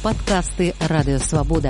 Падкасты радыёвабода.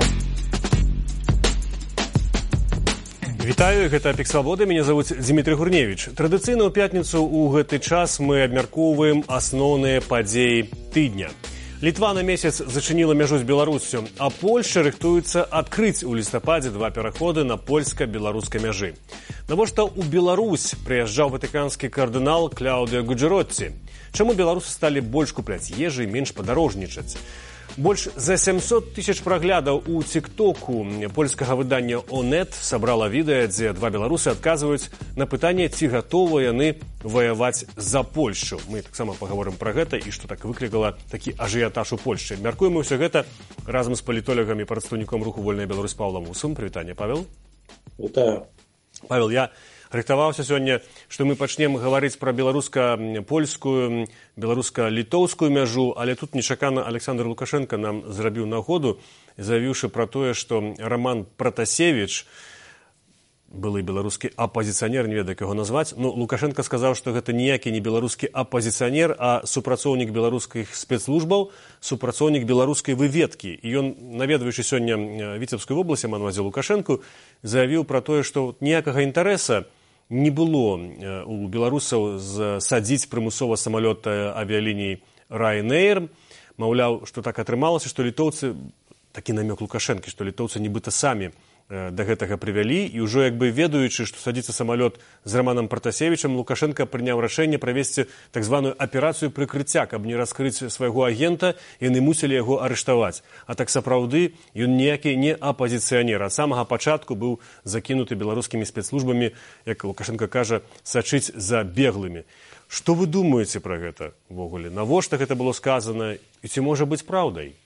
Вітаю, гэта Пік Свабоды, мяне завуць Дмітрий Гурневіч. Традыцыйна ў пятніцу ў гэты час мы абмяркоўваем асноўныя падзеі тыдня. Літва на месяц зачыніла мяжу з Беларуссю, а Польшча рыхтуецца адкрыць у лістападзе 2 пераходы на польска-беларускай мяжы. Навошта ў Беларусь прыязджаў ватыканскі кардынал Кляудыо Гуджэротці? Чаму беларусы сталі больш купляць ежы і менш падарожнічаць? Больш за 700 000 праглядаў у тик-току польскага выдання «Онет» сабрала відэа, дзе 2 беларусы адказваюць на пытанне, ці гатовыя яны ваяваць за Польшчу. Мы таксама паговорым пра гэта і што так выклікала такі ажыятаж у Польшчы. Мяркуем ўсё гэта разам з палітолагам і прадстаўніком руху «Вольная Беларусь» Паўлам Усым. Прывітанне, Павел. Вітаю. Павел, я рыхтаваўся сёння, што мы пачнем гаварыць пра беларуска-польскую, беларуска-літоўскую мяжу, але тут нечакана Александр Лукашенко нам зрабіў нагоду, заявіўшы пра тое, што Роман Пратасевіч, былы беларускі апазіцыянер, не ведаю, як яго назваць, Лукашенко сказаў, што гэта ніякі не беларускі апазіцыянер, а супрацоўнік беларускіх спецслужбаў, супрацоўнік беларускай выведкі. І ён, наведваючы сёння Віцебскую вобласць, Манвазе Лукашенку, заявіў пра тое, што ніякага інтарэса не было у беларусаў садзіць прымусова самалёт авіяліній Ryanair. Маўляў, што так атрымалася, што літоўцы, такі намёк Лукашэнкі, што літоўцы нібыта самі да гэтага прывялі, і ўжо як бы ведаючы, што садзіцца самалёт з Романам Пратасевічам, Лукашенко прыняў рашэнне правесці так званую аперацыю прыкрыцця, каб не раскрыць свайго агента, яны мусілі яго арыштаваць. А так сапраўды ён ніякі не апазіцыянер. Ад самага пачатку быў закінуты беларускімі спецслужбамі, як Лукашенко кажа, сачыць за беглымі. Што вы думаеце пра гэта ўвогуле? Навошта гэта было сказана і ці можа быць праўдай?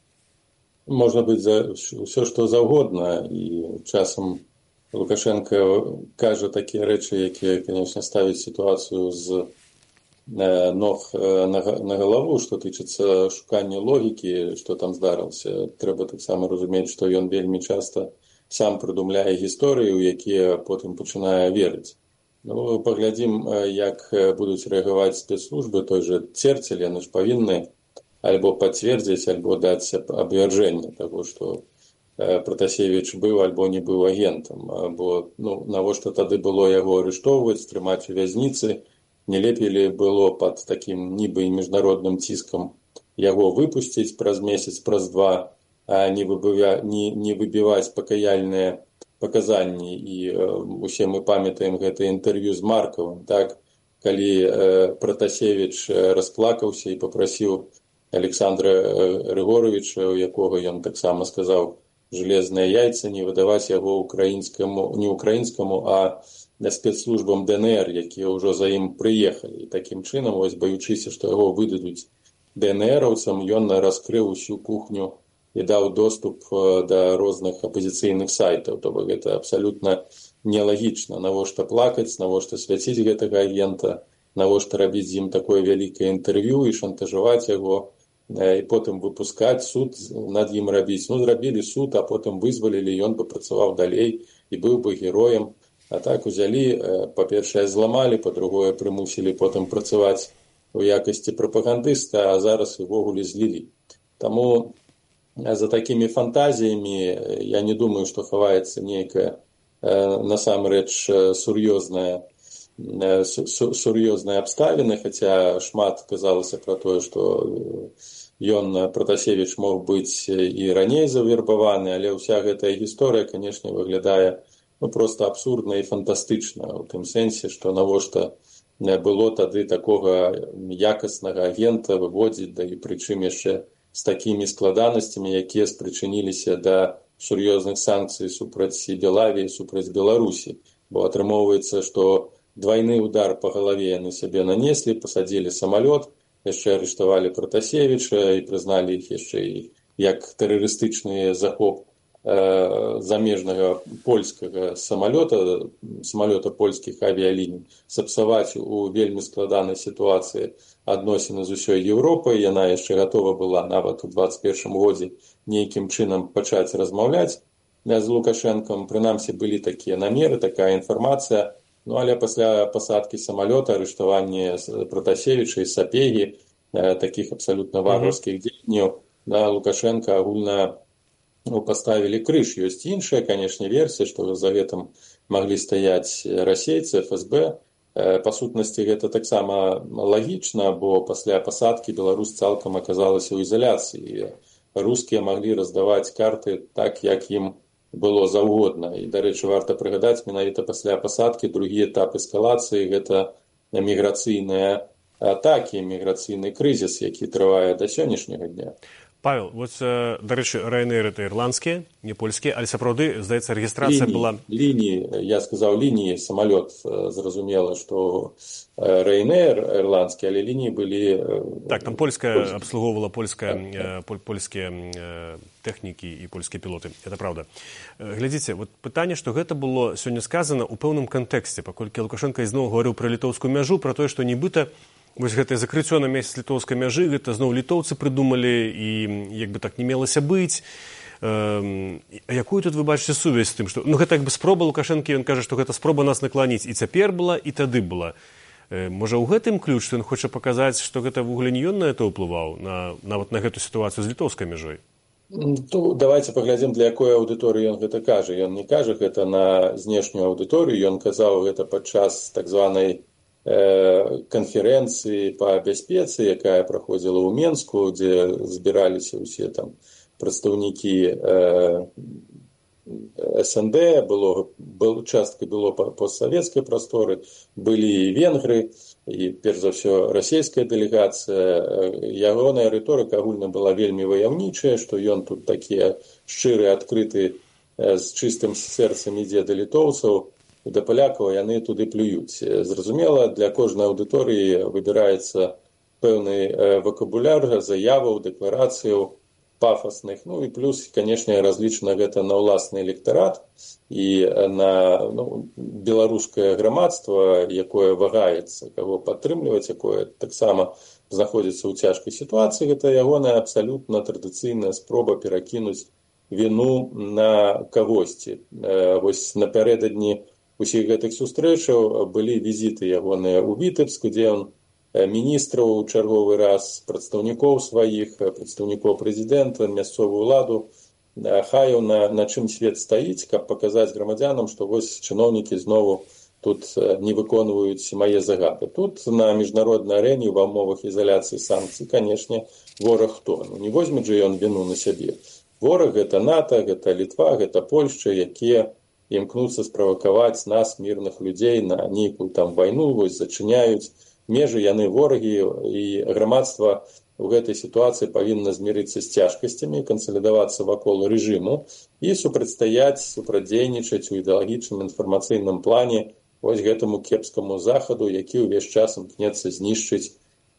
Можна быць ўсё, што заўгодна, і часам Лукашенко кажа такія рэчы, якія, конечно, ставяць сітуацыю з ног на галаву, што тычыцца шукання логікі, што там здарылася. Трэба таксама разумець, што ён вельмі часта сам прыдумляе гісторыі, у якія потым пачынае верыць. Паглядзім, як будуць рэагаваць спецслужбы, той жа Церцель, яны ж павінны альбо пацвердзіць, альбо даць абвярджэнне таго, што Пратасевіч быў альбо не быў агентам. Бо навошта тады было яго арыштоўваць, трымаць у вязніцы, не лепей ли было пад такім нібы міжнародным ціскам яго выпусціць праз месяц, праз 2, а не выбіваць пакаяльныя паказанні. І усе мы памятаем гэта інтэрв'ю з Маркавым, так? Калі Пратасевіч расплакаўся і папрасіў Александра Григоровича, у якога ён таксама сказаў железныя яйцы, не выдаваць яго не украінскаму, а спецслужбам ДНР, якія ўжо за ім прыехалі. І такім чынам, баючыся, што яго выдадуць ДНРаўцам, ён раскрыў усю кухню і даў доступ да розных апазіцыйных сайтаў. То бок гэта абсалютна нелагічна. Навошта плакаць, навошта свяціць гэтага агента, навошта рабіць з ім такое вялікае інтэрв'ю і шантажаваць яго, і потым выпускаць, суд над ім рабіць. Зрабілі суд, а потым вызвалілі, ён бы працаваў далей і быў бы героем. А так узялі, па-першае, зламалі, па-другое, прымусілі потым працаваць у якасці прапагандыста, а зараз увогуле злілі. Таму за такімі фантазіямі я не думаю, што хаваецца нейкая насамрэч сур'ёзная абставіны, хаця шмат казалася пра тое, што ён, Пратасевіч, мог быць і раней завербаваны, але ўся гэтая гісторыя, канешне, выглядае проста абсурдна і фантастычна, у тым сэнсе, што навошта было тады такога якаснага агента выводзіць, да і прычым яшчэ з такімі складанасцямі, якія спрычыніліся да сур'ёзных санкцый супраць Белавіі, супраць Беларусі. Бо атрымоўваецца, што двойны удар по галаве яны сябе нанеслі, пасадзілі самалёт, яшчэ арыштавалі Пратасевіча і прызналі іх яшчэ і як тэрарыстычны захоп замежнага польскага самалёта польскіх авіяліній, сапсаваць у вельмі складанай сітуацыі адносіны з усёй Еўропай. Яна яшчэ гатова была нават у 21 годзе нейкім чынам пачаць размаўляць з Лукашэнкам. Прынамсі былі такія намеры, такая інфармацыя. Але пасля пасадкі самалёта, арыштавання Пратасевіча і Сапегі, такіх абсалютна варварскіх дзеянняў, на Лукашенко агульна поставілі крыж. Ёсць іншая, канешне, версія, што за гэтым маглі стаяць расейцы, ФСБ. Па сутнасці, гэта таксама лагічна, бо пасля пасадкі Беларусь цалкам аказалася ў ізаляцыі. Рускія маглі раздаваць карты так, як ім было заўгодна. І, дарэчы, варта прыгадаць, менавіта пасля пасадкі другі этап эскалацыі – гэта міграцыйныя атакі, міграцыйны крызіс, які трывае да сённяшняга дня. Павел, вот, дарэчы, Ryanair – это ірландскія, не польскія, але сапраўды, здаецца, рэгістрацыя была... Я сказаў лініі, самалёт, зразумела, што Ryanair ірландскі, але лініі былі... Так, там польская абслугоўвала польскія тэхнікі і польскія пілоты, это правда. Глядзіце, вот пытанне, што гэта было сёння сказана ў пэўным кантэксце, паколькі Лукашенко ізноў гаварыў пра літоўскую мяжу, пра тое, што нібыта вось гэтае закрыццё на месяц літоўскай мяжы, гэта зноў літоўцы прыдумалі і як бы так не мелася быць. Якую тут вы бачыце сувязь з тым, што гэта як бы спроба Лукашэнкі, ён кажа, што гэта спроба нас накланіць і цяпер была, і тады была. Можа, ў гэтым ключ, што ён хоча паказаць, што гэта вугле не ён на гэта ўплываў, нават на гэту сітуацыю з літоўскай мяжой? Давайте паглядзім, для якой аўдыторыі ён гэта кажа. Ён не кажа гэта на знешнюю аўдыторыю, ён казаў гэта падчас так званай канферэнцыі па бяспецы, якая праходзіла ў Менску, дзе збіраліся ўсе там прадстаўнікі СНД, частка было постсавецкай прасторы, былі і венгры, і перш за ўсё расійская дэлегацыя. Ягоная рыторыка агульна была вельмі ваяўнічая, што ён тут такі шчыры, адкрыты, з чыстым сэрцам ідзе да літоўцаў, да палякаў, яны туды плююць. Зразумела, для кожнай аўдыторыі выбіраецца пэўны вакабуляр, заяваў, дэкларацыяў пафасных. Ну і плюс, канешне, разлічана гэта на ўласны электарат і на беларускае грамадства, якое вагаецца, каго падтрымліваць, якое таксама знаходзіцца ў цяжкай сітуацыі. Гэта ягоная абсалютна традыцыйная спроба перакінуць віну на кагосьці. Вось напярэдадні усіх гэтых сустрэчаў былі візіты ягоныя ў Вітэбск, дзе ён міністраў чарговы раз, прадстаўнікоў сваіх, прадстаўнікоў прэзідэнта, мясцовую ўладу хаяў, на чым свет стаіць, каб паказаць грамадзянам, што вось чыноўнікі знову тут не выконваюць мае загады. Тут на міжнароднай арэне ва ўмовах ізаляцыі санкцый, канешне, вораг хто? Не возьме жа ён віну на сябе. Вораг гэта НАТО, гэта Літва, гэта Польшча, якія імкнуцца справакаваць нас, мірных людзей, на нейкую там вайну, вось зачыняюць межы, яны ворагі, і грамадства ў гэтай сітуацыі павінна змірыцца з цяжкасцямі, кансалідавацца вакол рэжыму і супрацьдзейнічаць у ідэалагічным інфармацыйным плане вось гэтаму кепскаму захаду, які ўвесь час імкнецца знішчыць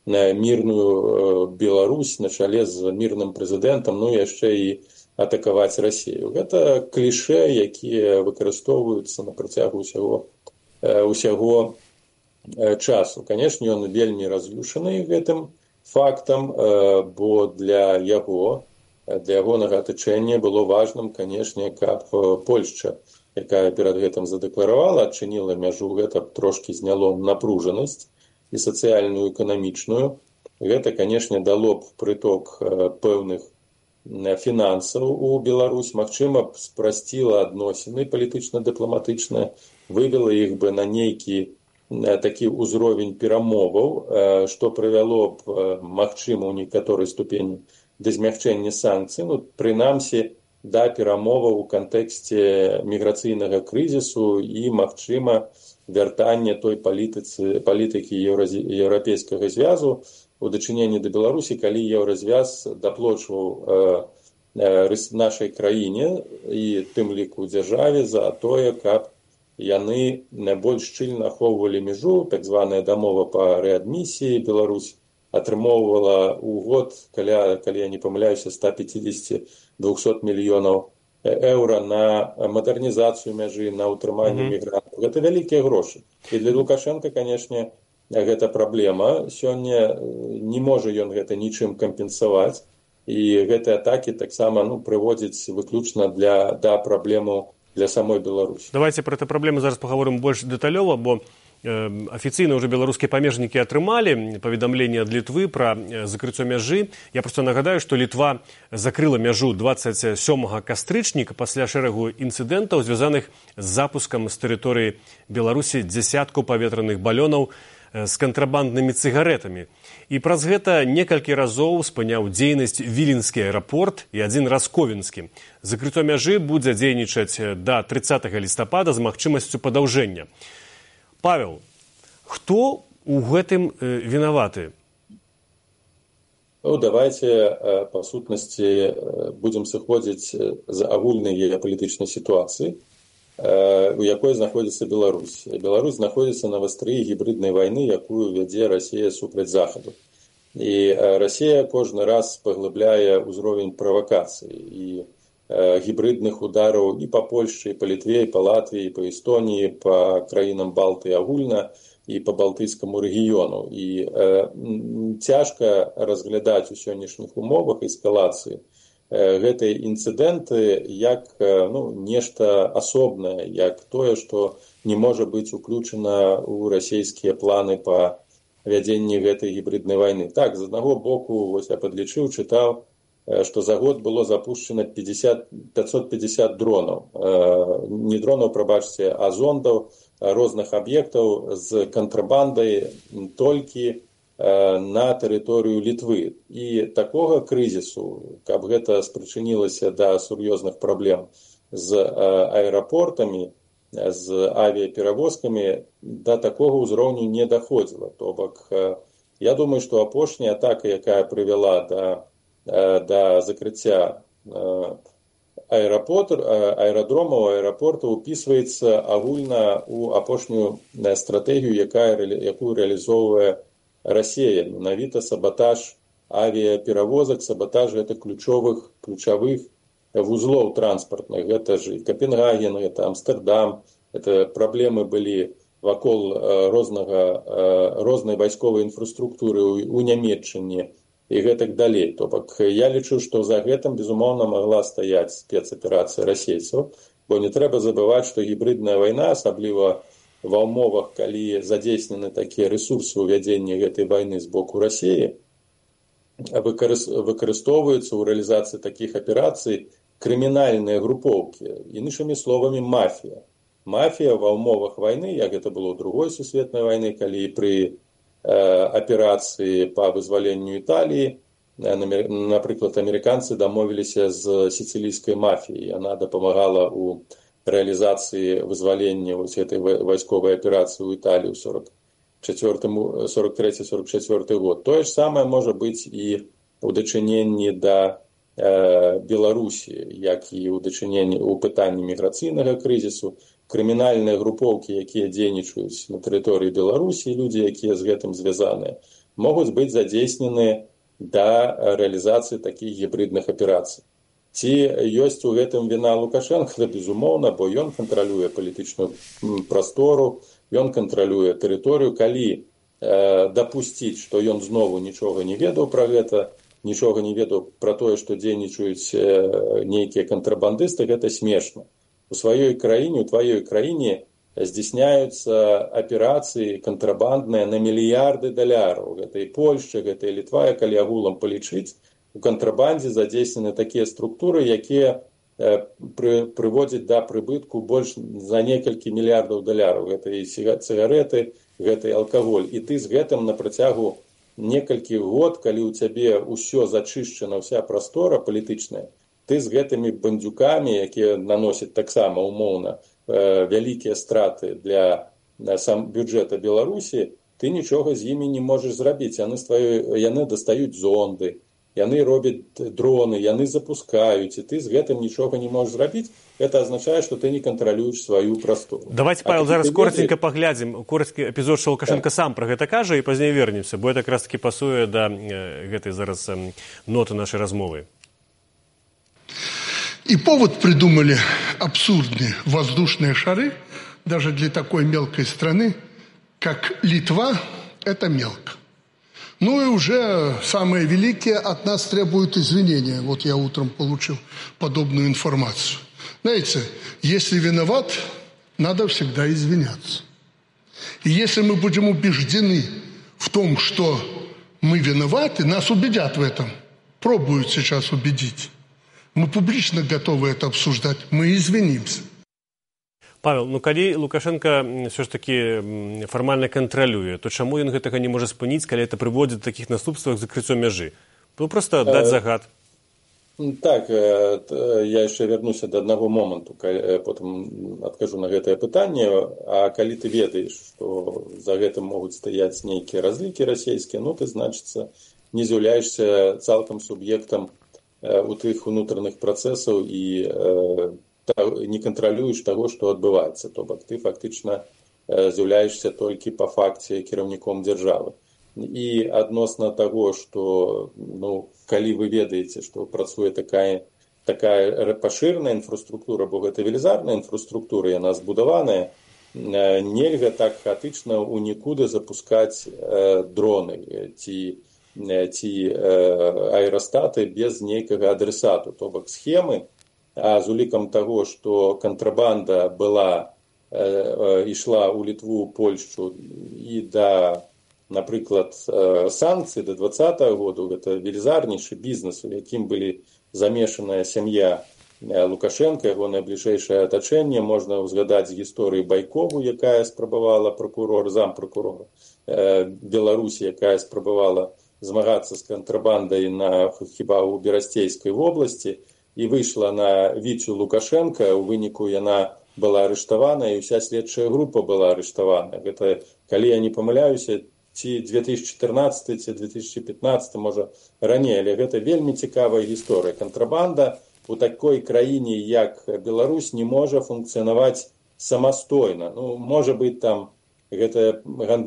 мірную Беларусь на чале з мірным прэзідэнтам, ну яшчэ і атакаваць Расію. Гэта клішэ, якія выкарыстоўваюцца на працягу ўсяго часу. Канешне, ён вельмі раз'юшаны гэтым фактам, бо для ягонага атачэння было важным, канешне, каб Польшча, якая перад гэтым задэкларавала, адчыніла мяжу, гэта трошкі зняло напружанасць і сацыяльную, эканамічную. Гэта, канешне, дало б прыток пэўных фінансаў у Беларусь, магчыма, спрасціла адносіны палітычна-дыпламатычныя, вывела іх бы на нейкі такі ўзровень перамоваў, што прывяло б, магчыма, у некаторай ступені да змягчэння санкцый, прынамсі, да перамоваў у кантэксце міграцыйнага крызісу і, магчыма, вяртання той палітыкі Еўрапейскага звязу у дачыненні да Беларусі, калі Еўразвяз даплочваў нашай краіне і тым ліку дзяржаве за тое, каб яны больш шчыльна ахоўвалі мяжу, так званая дамова па рэадмісіі. Беларусь атрымоўвала ў год, калі я не памыляюся, 150-200 мільёнаў еўра на мадэрнізацыю мяжы, на ўтрыманне мігрантаў. Гэта вялікія грошы. І для Лукашенка, канешне, гэта праблема. Сёння не можа ён гэта нічым кампенсаваць. І гэтыя атакі таксама прыводзяць выключна да праблему для самой Беларусі. Давайте про эту праблему зараз паговорым больш дэталёва, бо афіцыйна ўжо беларускія памежнікі атрымалі паведамленне ад Літвы пра закрыццё мяжы. Я проста нагадаю, што Літва закрыла мяжу 27 кастрычніка пасля шэрагу інцыдэнтаў, звязаных з запускам з тэрыторыі Беларусі дзясяткаў паветраных балёнаў з кантрабанднымі цыгарэтамі. І праз гэта некалькі разоў спыняў дзейнасць Віленскі аэрапорт і адзін раз Ковенскі. Закрыццё мяжы будзе дзейнічаць да 30 лістапада з магчымасцю падаўжэння. Павел, хто у гэтым вінаваты? Ну, давайте, по сутнасці, будзем сыходзіць з агульнай геапалітычнай сітуацыі, у якой знаходзіцца Беларусь. Беларусь знаходзіцца на вастрыі гібриднай вайны, якую вядзе Расія супраць Захаду. І Расія кожны раз паглыбляе ўзровень правакацый і гібридных удараў і па Польшчы, і па Літве, і па Латвіі, і па Эстоніі, па краінам Балтыі агульна, і па балтыйскаму рэгіёну. І цяжка разглядаць у сённяшніх умовах эскалацыі гэтыя інцыдэнты як нешта асобнае, як тое, што не можа быць уключана ў расійскія планы па вядзенні гэтай гібриднай вайны. Так, з аднаго боку, вось я падлічыў, чытаў, што за год было запущена 550 дронаў. Не дронаў, прабачце, а зондаў розных аб'ектаў з кантрабандай толькі на тэрыторыю Літвы. І такога крызісу, каб гэта спрычынілася да сур'ёзных праблем з аэрапортамі, з авіяперавозкамі, да такога ўзроўню не даходзіла. То бок, я думаю, што апошняя атака, якая прывяла да закрыцця аэрадромаў, аэрапортаў, упісваецца агульна ў апошнюю стратэгію, якую рэалізоўвае Расія. Менавіта сабатаж авіяперавозак, сабатаж гэта ключавых вузлоў транспартных. Гэта ж і Капенгаген, гэта Амстердам, гэта праблемы былі вакол рознай вайсковай інфраструктуры ў Нямецчыне і гэтак далей. То бок, я лічу, што за гэтым, безумоўна, магла стаяць спецаперацыя расейцаў, бо не трэба забываць, што гібридная вайна, асабліва ва ўмовах, калі задзейснены такія рэсурсы ў вядзенні гэтай вайны з боку Расіі, выкарыстоўваюцца ў рэалізацыі такіх аперацый крымінальныя групоўкі, іншымі словамі мафія. Мафія ва ўмовах вайны, як гэта было ў другой сусветнай вайны, калі пры аперацыі па вызваленню Італіі, напрыклад, амерыканцы дамовіліся з сіцылійскай мафіяй. Яна дапамагала ў рэалізацыі вызвалення гэтай вайсковай аперацыі ў Італіі ў 43-44 год. Тое ж самае можа быць і ў дачыненні да Беларусі, як і ў дачыненні ў пытанні міграцыйнага крызісу. Крымінальныя групоўкі, якія дзейнічаюць на тэрыторыі Беларусі, людзі, якія з гэтым звязаныя, могуць быць задзейснены да рэалізацыі такіх гібридных аперацый. Ці ёсць у гэтым віна Лукашенка? Безумоўна, бо ён кантралюе палітычную прастору, ён кантралюе тэрыторыю. Калі дапусціць, што ён знову нічога не ведаў пра гэта, нічога не ведаў пра тое, што дзейнічаюць нейкія кантрабандысты, гэта смешна. У сваёй краіне, у тваёй краіне здзяйсняюцца аперацыі кантрабандныя на мільярды даляраў. Гэта і Польшча, гэта і Літва, калі агулам палічыць, у кантрабандзе задзейснены такія структуры, якія прыводзяць да прыбытку больш за некалькі мільярдаў даляраў. Гэта і цыгарэты, гэта і алкаголь. І ты з гэтым на працягу некалькі год, калі ў цябе ўсё зачышчана, вся прастора палітычная, ты з гэтымі бандзюкамі, якія наносяць таксама умоўна вялікія страты для бюджэта Беларусі, ты нічога з імі не можаш зрабіць. Яны дастаюць зонды, яны робяць дроны, яны запускаюць, і ты з гэтым нічога не можаш зрабіць. Гэта азначае, што ты не кантралюеш сваю прастору. Давайте, Павел, зараз коротенько паглядзім. Короткі эпізод, што Лукашенко сам пра гэта кажа, і пазней вернемся, бо гэта якраз таки пасуе да гэтай зараз ноты нашай размовы. И повод придумали абсурдные воздушные шары, даже для такой мелкой страны, как Литва, это мелко. Ну и уже самые великие от нас требуют извинения. Вот я утром получил подобную информацию. Знаете, если виноват, надо всегда извиняться. И если мы будем убеждены в том, что мы виноваты, нас убедят в этом. Пробуют сейчас убедить. Мы публично готовы это обсуждать. Мы извинимся. Павел, ну калі Лукашенко все ж таки фармальна кантралюе, то чаму ён гэтага не можа спыніць, калі это прыводзіць да такіх наступствах закрыццё мяжы? Ну просто даць загад. Так, я яшчэ вярнуся да аднаго моманту, потым адкажу на гэтае пытанне. А калі ты ведаеш, што за гэтым могуць стаяць нейкія разлікі расійскія, ну ты, значыцца, не з'яўляешся цалкам суб'ектам у тых унутраных працэсаў і не кантралюеш таго, што адбываецца. То бок ты фактычна з'яўляешся толькі па факце кіраўніком дзяржавы. І адносна таго, што, ну, калі вы ведаеце, што працуе такая пашыраная інфраструктура, бо гэта велізарная інфраструктура, яна збудаваная, нельга так хаатычна ў нікуды запускаць дроны ці аэрастаты без нейкага адресату. То бок схемы, а з улікам таго, што кантрабанда ішла ў Літву, Польшчу і да, напрыклад, санкцыі да 2020 году, гэта велізарнейшы бізнес, у якім былі замешаная сям'я Лукашенка, яго найбліжэйшае атачэнне. Можна ўзгадаць з гісторыі Байкову, якая спрабавала зампракурора Беларусі, якая спрабавала змагацца з кантрабандай хіба ў Берасцейскай вобласці, і выйшла на Віцю Лукашенка. У выніку яна была арыштавана, і ўся следчая група была арыштавана. Гэта, калі я не памыляюся, ці 2014, ці 2015, можа раней, але гэта вельмі цікавая гісторыя. Кантрабанда у такой краіне, як Беларусь, не можа функцыянаваць самастойна. Ну, можа быць, там гэта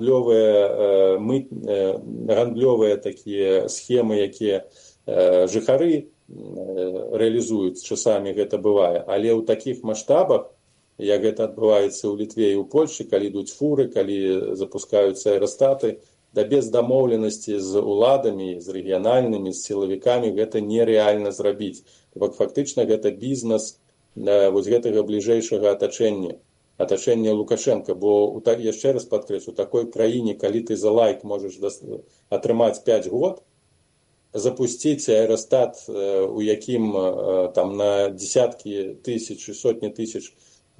гандлёвыя такія схемы, якія жыхары рэалізуюць, часамі гэта бывае. Але ў такіх маштабах, як гэта адбываецца ў Літве і ў Польшчы, калі ідуць фуры, калі запускаюцца аэрастаты, да без дамоўленасці з уладамі, з рэгіянальнымі, з сілавікамі, гэта нерэальна зрабіць. Фактычна гэта бізнес вось гэтага бліжэйшага атачэння Лукашенка. Бо, яшчэ раз падкрэслю, у такой краіне, калі ты за лайк можаш атрымаць 5 год, запусціць аэрастат, у якім там на дзесяткі тысяч і сотні тысяч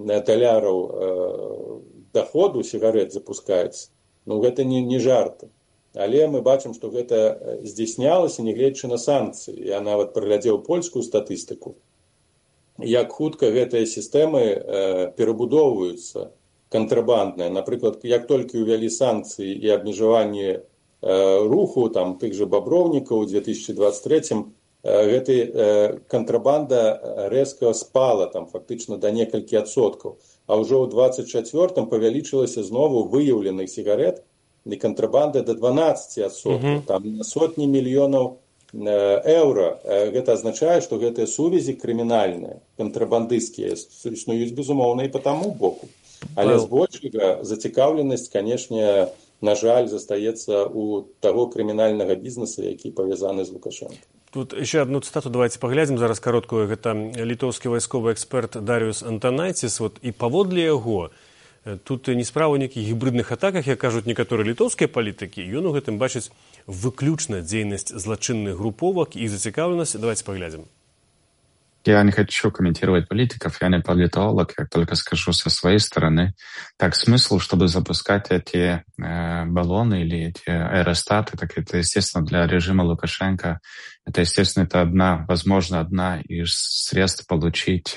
даляраў доходу сігарет запускаецца. Ну, гэта не жарты. Але мы бачым, што гэта здзяйснялася, нягледзячы на санкцыі. Я нават праглядзеў польскую статыстыку, як хутка гэтыя сістэмы перабудоўваюцца кантрабандныя. Напрыклад, як толькі ўвялі санкцыі і абмежаванне руху, там, тых жа баброўнікаў у 2023-м, гэта кантрабанда рэзка спала, там, фактычна да некалькі адсоткаў. А ўжо ў 24-м павялічылася знову выяўленых сігарет і кантрабанда да 12%, там на сотні мільёнаў еўра. Гэта азначае, што гэтыя сувязі крымінальныя, кантрабандысцкія існуюць, безумоўна, і па таму боку. Але збольшага зацікаўленасць, канешне, на жаль, застаецца у таго крымінальнага бізнеса, які павязаны з Лукашенко. Тут еще одну цитату давайте поглядзім зараз кароткую. Гэта літоўскі вайсковы эксперт Дарыус Антанайціс. І паводле яго, тут не справа ў нейкіх гібридных атаках, як кажуць некаторыя літоўскія палітыкі. Ён у гэтым бачыць выключна дзейнасць злачынных групповак і зацікаўленасць. Давайте поглядзім. Я не хочу комментировать политиков, я не политолог, я только скажу со своей стороны. Так, смысл, чтобы запускать эти баллоны или эти аэростаты, так это, естественно, для режима Лукашенко, это, естественно, это возможно, одна из средств получить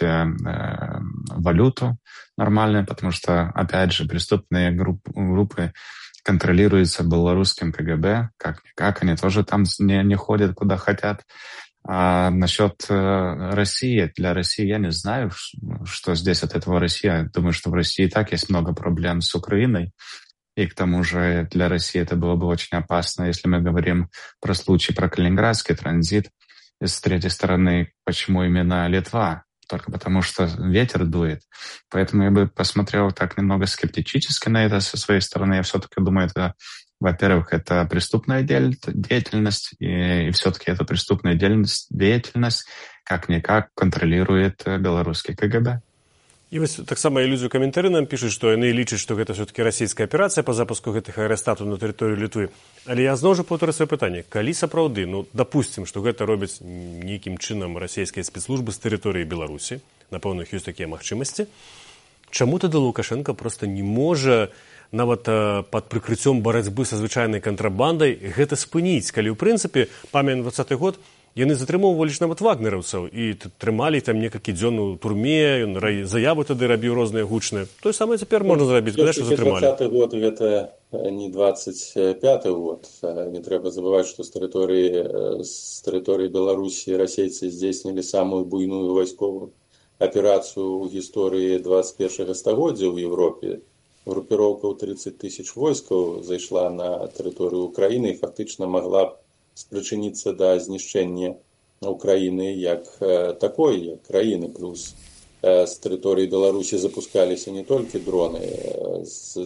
валюту нормальную, потому что, опять же, преступные группы контролируются белорусским КГБ, как они тоже там не ходят, куда хотят. А насчет России, для России я не знаю, что здесь от этого Россия. Думаю, что в России и так есть много проблем с Украиной. И к тому же для России это было бы очень опасно, если мы говорим про случай, про Калининградский транзит. И с третьей стороны, почему именно Литва? Только потому, что ветер дует. Поэтому я бы посмотрел так немного скептически на это со своей стороны. Я все-таки думаю, это, во-первых, это преступная деятельность, и все-таки эту преступную деятельность как-никак контролирует белорусский КГБ. І вось таксама ілюзію каментары нам пішуць, што яны лічаць, што гэта ўсё-такі расійская аперацыя па запуску гэтых аэрастатаў на тэрыторыю Літвы. Але я зноў жа паўтарю сваё пытанне. Калі сапраўды, дапусцім, што гэта робяць нейкім чынам расійскія спецслужбы з тэрыторыі Беларусі, напэўна, ёсць такія магчымасці, чаму тады Лукашенко проста не можа нават пад прыкрыццём барацьбы са звычайнай кантрабандай гэта спыніць, калі ў прынцыпе, памятаем 20-й год, яны затрымоўвалі ж нават вагнераўцаў і трымалі там некалькі дзён у турме, ён заявы тады рабіў розныя гучныя. Тое самае цяпер можна зрабіць, калі што затрымалі. 20-й год гэта не 25-й год. Не трэба забываць, што з тэрыторыі Беларусі расейцы здзейснілі самую буйную вайсковую аперацыю ў гісторыі 21-го стагоддзя ў Европе. Групіроўка ў 30 000 войскаў зайшла на тэрыторыю Украіны і фактычна магла спрычыніцца да знішчэння Украіны як такой, як краіны. Плюс з тэрыторыі Беларусі запускаліся не толькі дроны. З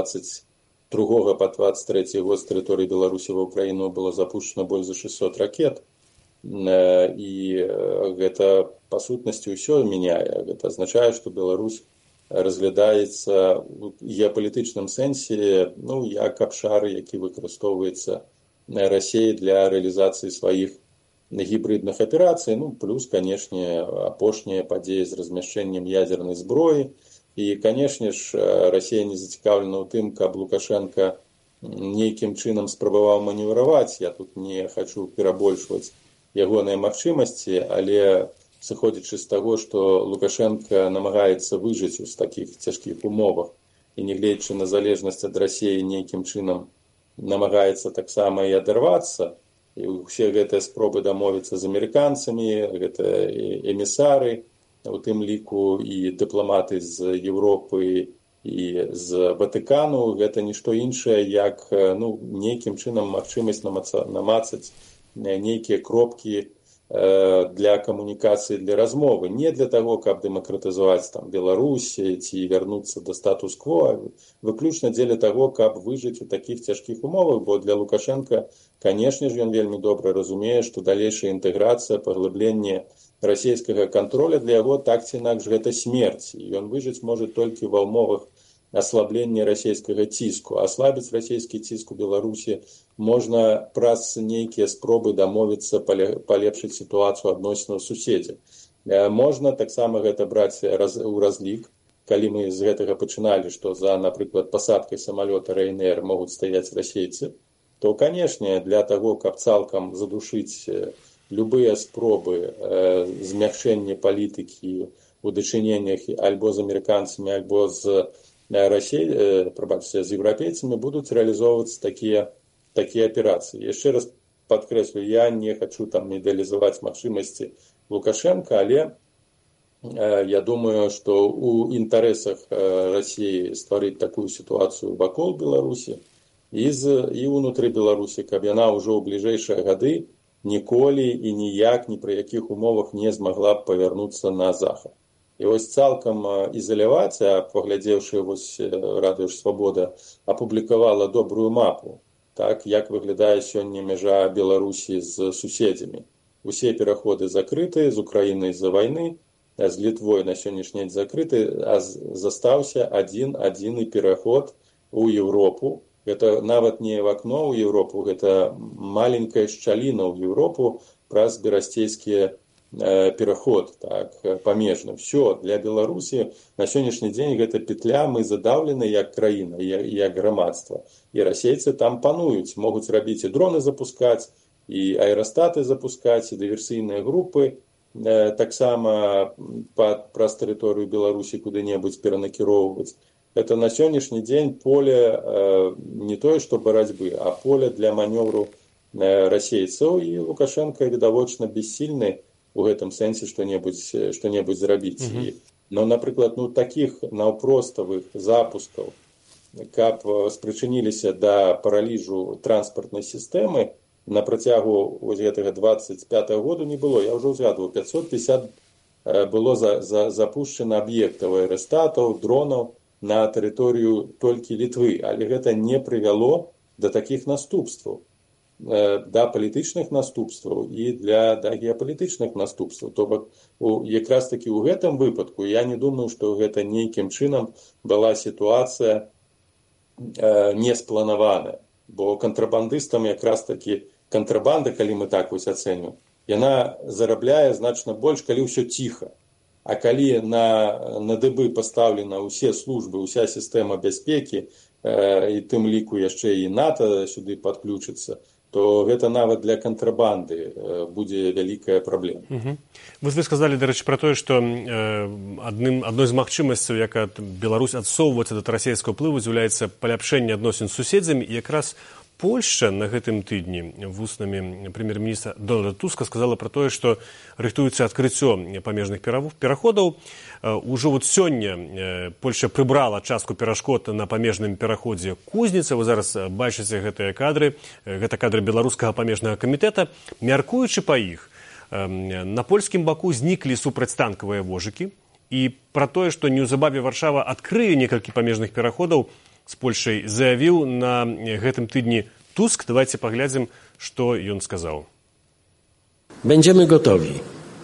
22 па 23 год з тэрыторыі Беларусі ва Украіну было запущено больш за 600 ракет. І гэта, па сутнасці, ўсё мяняе. Гэта азначае, што Беларусь разглядаецца ў геапалітычным сэнсе як абшар, які выкарыстоўваецца России для реализации своих гибридных операций, плюс, конечно, апошнія падзеі з размяшчэннем ядерной зброі. І, конечно ж, Россия не зацікаўлена ў тым, каб Лукашенко нейкім чынам спрабаваў маневраваць. Я тут не хочу перабольшваць ягоныя магчымасці, але сыходзячы з таго, што Лукашенко намагаецца выжыць у такіх цяжкіх умовах і, нягледзячы на залежнасць ад России, нейкім чынам намагаецца таксама і адарвацца. І ўсе гэтыя спробы дамовіцца з амерыканцамі, гэта эмісары, у тым ліку і дыпламаты з Еўропы і з Ватыкану, гэта нішто іншае, як нейкім чынам магчымасць намацаць нейкія кропкі для камунікацыі, для размовы. Не для таго, каб дэмакратызаваць Беларусь ці вярнуцца да статус-кво, выключна дзеля таго, каб выжыць у такіх цяжкіх умовах, бо для Лукашенка, канешне ж, ён вельмі добра разумее, што далейшая інтэграцыя, паглыбленне расійскага контроля для яго так ці інакш гэта смерць. І ён выжыць можа толькі ва ўмовах аслаблення расійскага ціску. Аслабіць расійскі ціск у Беларусі можна праз нейкія спробы дамовіцца палепшыць сітуацыю адносінаў суседзяў. Можна таксама гэта браць у разлік, калі мы з гэтага пачыналі, што за, напрыклад, пасадкай самалёта Ryanair могуць стаяць расейцы, то, канешне, для таго, каб цалкам задушыць любыя спробы змякшэння палітыкі у дачыненнях альбо з амерыканцамі, альбо з з еўрапейцамі будуць рэалізоўвацца такія аперацыі. Яшчэ раз падкрэслю, я не хочу медалізаваць магчымасці Лукашенка, але я думаю, што ў інтарэсах Расіі стварыць такую сітуацыю вакол Беларусі і ўнутры Беларусі, каб яна ўжо ў бліжэйшыя гады ніколі і ніяк, ні пры якіх умовах не змагла б павярнуцца на захад. І вось цалкам ізаляваць, паглядзеўшы Радыё Свабода апублікавала добрую мапу, як выглядае сёння мяжа Беларусі з суседзямі. Усе пераходы закрыты, з Украінай з-за вайны, з Літвой на сённяшні дзень закрыты, а застаўся адзіны пераход у Еўропу. Гэта нават не в акно ў Еўропу, гэта маленькая шчаліна ў Еўропу праз берасцейскія пераход, памежны. Все, для Беларусі на сённяшні дзень гэта петля, мы задаўлены як краіна, як грамадства. І расейцы там пануюць, могуць рабіць і дроны запускаць, і аэрастаты запускаць, і дыверсійныя групы таксама праз тэрыторыю Беларусі куды-небудзь перанакіроўваць. Это на сённяшні дзень поле не тое, што барацьбы, а поле для манёвру расейцаў, і Лукашенко відавочна бессільны у гэтым сэнсе што-небудзь зрабіць. Но, напрыклад, такіх наўпроставых запускаў, каб спрычыніліся да параліжу транспартнай сістэмы на працягу гэтага 25-го году не было. Я ўжо ўзгадваў, 550 было запушчана аб'ектаў аэрастатаў, дронаў на тэрыторыю толькі Літвы, але гэта не прывяло да такіх наступстваў. да палітычных наступстваў і да геапалітычных наступстваў. То бок якраз такі ў гэтым выпадку я не думаю, што гэта нейкім чынам была сітуацыя неспланаваная, бо кантрабандыстам якраз такі кантрабанда, калі мы так вось ацэньваем, яна зарабляе значна больш, калі ўсё ціха. А калі на дыбы пастаўлена ўсе службы, уся сістэма бяспекі, і тым ліку яшчэ і НАТО сюды падключыцца, то гэта нават для кантрабанды будзе вялікая праблема. Вы сказалі, дарэчы, пра тое, што адной з магчымасцяў, як Беларусь адсоўваецца ад расійскага ўплыву, з'яўляецца паляпшэнне адносін з суседзямі, і якраз Польшча на гэтым тыдні вуснамі прэм'ер-міністра Дональда Туска сказала пра тое, што рыхтуецца адкрыццё памежных пераходаў. Ужо сёння Польшча прыбрала частку перашкод на памежным пераходзе Кузніца. Вы зараз бачыце гэтыя кадры. Гэта кадры беларускага памежнага камітэта. Мяркуючы па іх, на польскім баку зніклі супрацьтанкавыя вожыкі. І пра тое, што неўзабаве Варшава адкрые некалькі памежных пераходаў з Польшай, заявіў на гэтым тыдні Туск. Давайте паглядзім, што ён сказаў. Będziemy gotowi.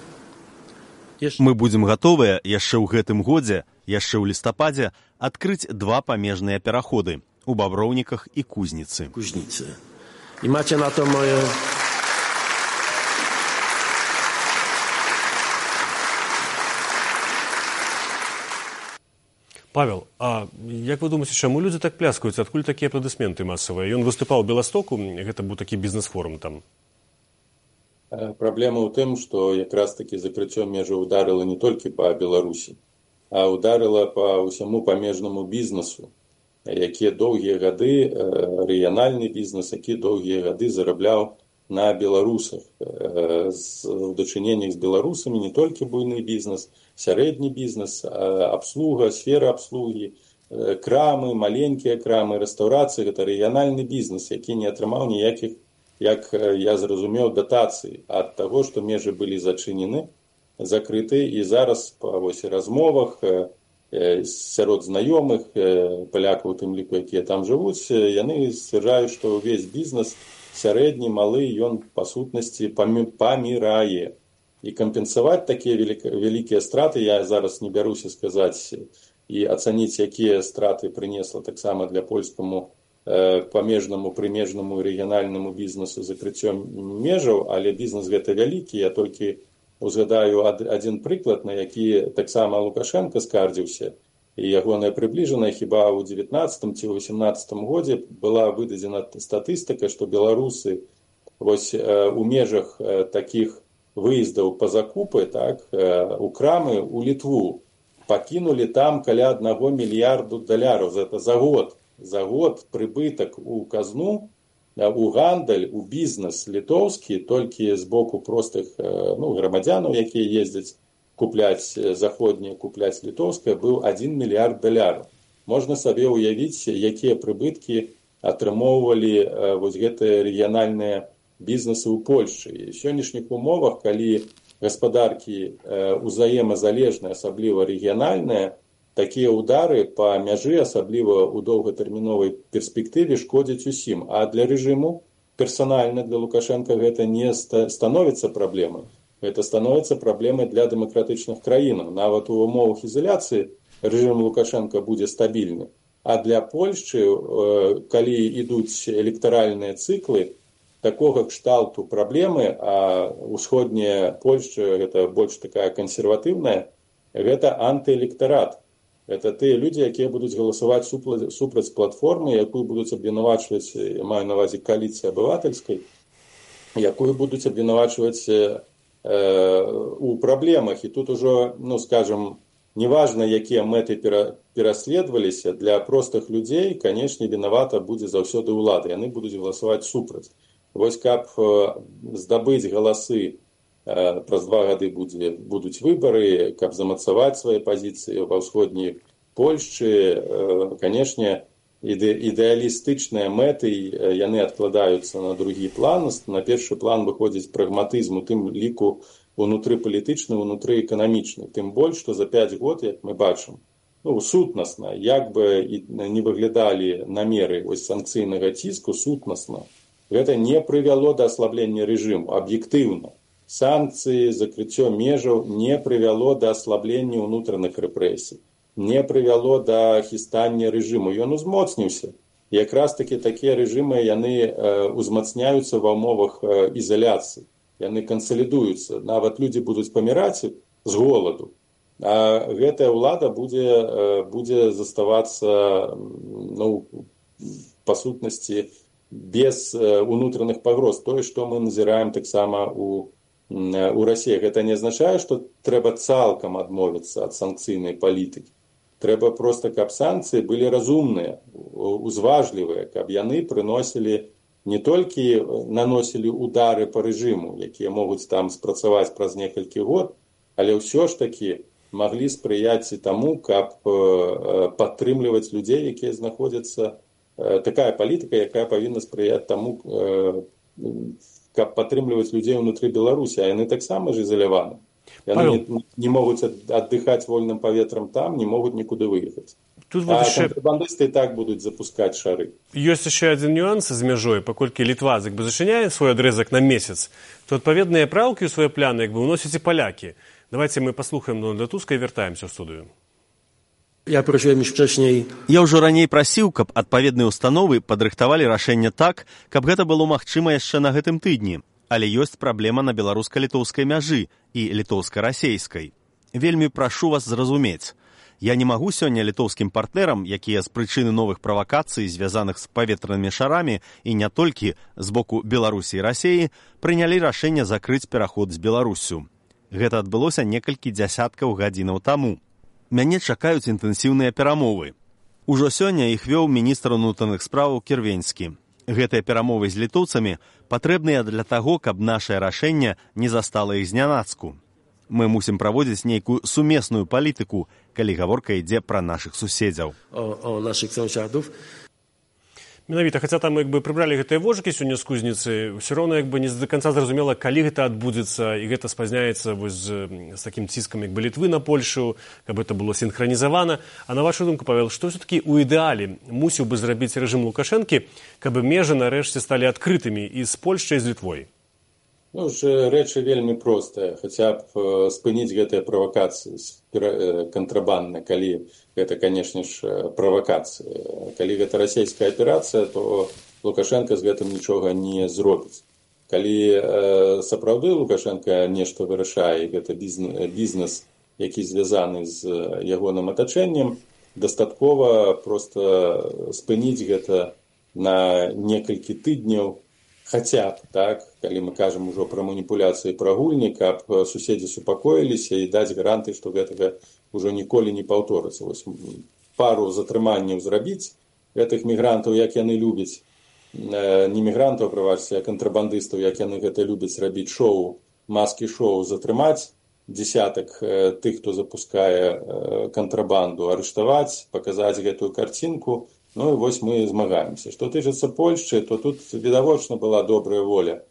Мы будзем гатовыя яшчэ ў гэтым годзе, яшчэ ў лістападзе, адкрыць 2 памежныя пераходы у Баброўніках і Кузніцы. І маcie na to moje... Павел, а як вы думаеце, чаму людзі так пляскаюць? Адкуль такія апладысменты масавыя? Ён выступаў у Беластоку, гэта быў такі бізнес-форум там. Праблема ў тым, што якраз такі закрыццё межаў ударыла не толькі па Беларусі, а ударыла па ўсяму памежнаму бізнесу, які доўгія гады, рэгіянальны бізнес, які доўгія гады зарабляў на беларусах. У дачыненнях з беларусамі не толькі буйны бізнес, сярэдні бізнес, абслуга, сфера абслугі, крамы, маленькія крамы, рэстаўрацыі, гэта рэгіянальны бізнес, які не атрымаў ніякіх, як я зразумеў, датацый ад таго, што межы былі зачынены, закрыты, і зараз па размовах сярод знаёмых, палякаў у тым ліку, якія там жывуць, яны сцвярджаюць, што ўвесь бізнес сярэдні, малы, ён па сутнасці памірае. І кампенсаваць такія вялікія страты, я зараз не бяруся сказаць і ацаніць, якія страты прынесла таксама для польскаму памежнаму, прымежнаму і рэгіянальнаму бізнесу закрыццё межаў, але бізнес гэта вялікі. Я толькі узгадаю адзін прыклад, на які таксама Лукашенко скардзіўся, і ягоная прыбліжаная, хіба ў 19 ці ў 18 годзе была выдадзена статыстыка, што беларусы вось у межах такіх выездаў па закупы, так, у крамы, у Літву, пакінулі там каля $1 мільярду. Гэта за год. За год прыбытак у казну, у гандаль, у бізнес літоўскі, толькі з боку простых грамадзянаў, якія ездзяць купляць заходнія, купляць літоўскае, быў $1 мільярд. Можна сабе ўявіць, якія прыбыткі атрымоўвалі вось гэтыя рэгіянальныя бізнесы ў Польшчы. І ў сённяшніх умовах, калі гаспадаркі узаемазалежныя, асабліва рэгіянальныя, такія ўдары па мяжы, асабліва ў доўгатэрміновай перспектыве, шкодзяць усім. А для рэжыму, персанальна для Лукашенка, гэта не становіцца праблемай. Гэта становіцца праблемай для дэмакратычных краінаў. Нават у умовах ізаляцыі рэжым Лукашенка будзе стабільны. А для Польшчы, калі ідуць электаральныя цыклы, такога кшталту праблемы, а ўсходняя Польшча, гэта больш такая кансерватыўная, гэта антыэлектарат. Гэта тыя людзі, якія будуць галасаваць супраць платформы, якую будуць абвінавачваць, маю на ўвазе кааліцыі абывательскай, якую будуць абвінавачваць у праблемах. І тут ужо, скажем, неважна, якія мэты пераследаваліся, для простых людзей, канечне, вінавата будзе заўсёды ўлада. Яны будуць галасаваць супраць. Вось каб здабыць галасы, праз 2 гады будуць выбары, каб замацаваць свае пазіцыі ва ўсходняй Польшчы, канечне, ідэалістычныя мэты, яны адкладаюцца на другі план. На першы план выходзіць прагматызм, у тым ліку унутры палітычны, унутры эканамічны. Тым больш, што за 5 год, як мы бачым, сутнасна, як бы не выглядалі намеры санкцыйнага ціску, сутнасна Гэта не прывяло да аслаблення рэжыму, аб'ектыўна. Санкцыі, закрыццё межаў не прывяло да аслаблення ўнутраных рэпрэсій, не прывяло да хістання рэжыму. Ён узмоцніўся. Якраз такі такія рэжымы, яны узмацняюцца ва ўмовах ізаляцыі, яны кансалідуюцца. Нават людзі будуць паміраць з голаду, а гэтая ўлада будзе заставацца, па сутнасці, без унутраных пагроз. Тое, што мы назіраем таксама у Расіі. Гэта не азначае, што трэба цалкам адмовіцца ад санкцыйнай палітыкі. Трэба проста, каб санкцыі былі разумныя, узважлівыя, каб яны прыносілі, не толькі наносілі удары па рэжыму, якія могуць там спрацаваць праз некалькі год, але ўсё ж такі маглі спрыяць і таму, каб падтрымліваць людзей, якія знаходзяцца, такая палітыка, якая павінна спрыяць таму, каб падтрымліваць людзей ўнутры Беларусі, а яны таксама ж ізаляваны. Яны не могуць аддыхаць вольным паветрам там, не могуць нікуды выехаць. А кантрабандысты і так будуць запускаць шары. Ёсць яшчэ адзін нюанс з мяжой, паколькі Літва зачыняе свой адрезак на месяц, то адпаведныя праўкі ў свае пляны ўносяць і палякі. Давайте мы паслухаем Дональда Туска і вяртаемся ў студыю. Я ўжо раней прасіў, каб адпаведныя установы падрыхтавалі рашэнне так, каб гэта было магчыма яшчэ на гэтым тыдні. Але ёсць праблема на беларуска-літоўскай мяжы і літоўска-расейскай. Вельмі прашу вас зразумець. Я не магу сёння літоўскім партнерам, якія з прычыны новых правакацый, звязаных з паветранымі шарамі і не толькі з боку Беларусі і Расіі, прынялі рашэнне закрыць пераход з Беларусю. Гэта адбылося некалькі дзясяткаў гадзінаў таму. Мяне чакаюць інтэнсіўныя перамовы. Ужо сёння іх вёў міністр унутраных спраў Кірвенскі. Гэтыя перамовы з літоўцамі патрэбныя для таго, каб нашае рашэнне не застала іх знянацку. Мы мусім праводзіць нейкую сумесную палітыку, калі гаворка ідзе пра нашых суседзяў. О нашых сусядаў. Менавіта, хаця там прыбралі гэтыя вожыкі сёння з кузніцы, ўсё роўна не да канца зразумела, калі гэта адбудзецца, і гэта спазняецца з такім ціскам Літвы на Польшу, каб гэта было сінхранізавана. А на вашу думку, Павел, што ўсё-такі ў ідэале мусіў бы зрабіць рэжым Лукашэнкі, каб межы нарэшце сталі адкрытымі і з Польшчай, і з Літвой? Рэчы вельмі простыя, хаця б спыніць гэтыя правакацыі кантрабандныя, калі гэта, канешне ж, правакацыя. Калі гэта расійская аперацыя, то Лукашенко з гэтым нічога не зробіць. Калі сапраўды Лукашенко нешта вырашае, гэта бізнес, які звязаны з ягоным атачэннем, дастаткова проста спыніць гэта на некалькі тыдняў, хаця б, так, калі мы кажам ужо пра маніпуляцыі пра гульні, каб суседзі супакоіліся і даць гаранты, што гэтага ўжо ніколі не паўторыцца. Пару затрыманняў зрабіць гэтых мігрантаў, як яны любяць, не мігрантаў, прабачце, а кантрабандыстаў, як яны гэта любяць рабіць шоу, маскі-шоу, затрымаць дзесятак тых, хто запускае кантрабанду, арыштаваць, паказаць гэтую карцінку. І вось мы змагаемся. Што тычыцца Польшчы, то тут відавочна была добрая воля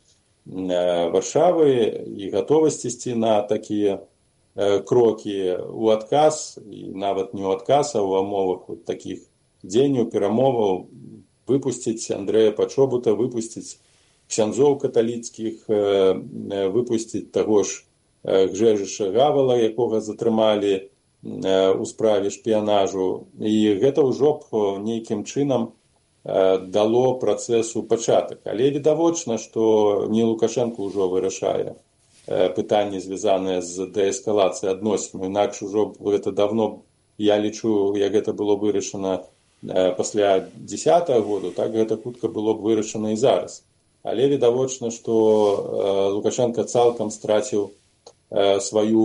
Варшавы і гатовасць ісці на такія крокі ў адказ, і нават не ў адказ, а ў умовах такіх дзеянняў, перамоваў, выпусціць Андрэя Пачобута, выпусціць ксяндзоў каталіцкіх, выпусціць таго ж Гжэжыша Гавала, якога затрымалі у справе шпіянажу. І гэта ўжо б нейкім чынам дало працэсу пачатак. Але відавочна, што не Лукашенко ўжо вырашае пытанні, звязаныя з дээскалацыяй адносін. Інакш ужо гэта давно, я лічу, як гэта было вырашана пасля 10-го году, так гэта хутка было б вырашана і зараз. Але відавочна, што Лукашенко цалкам страціў сваю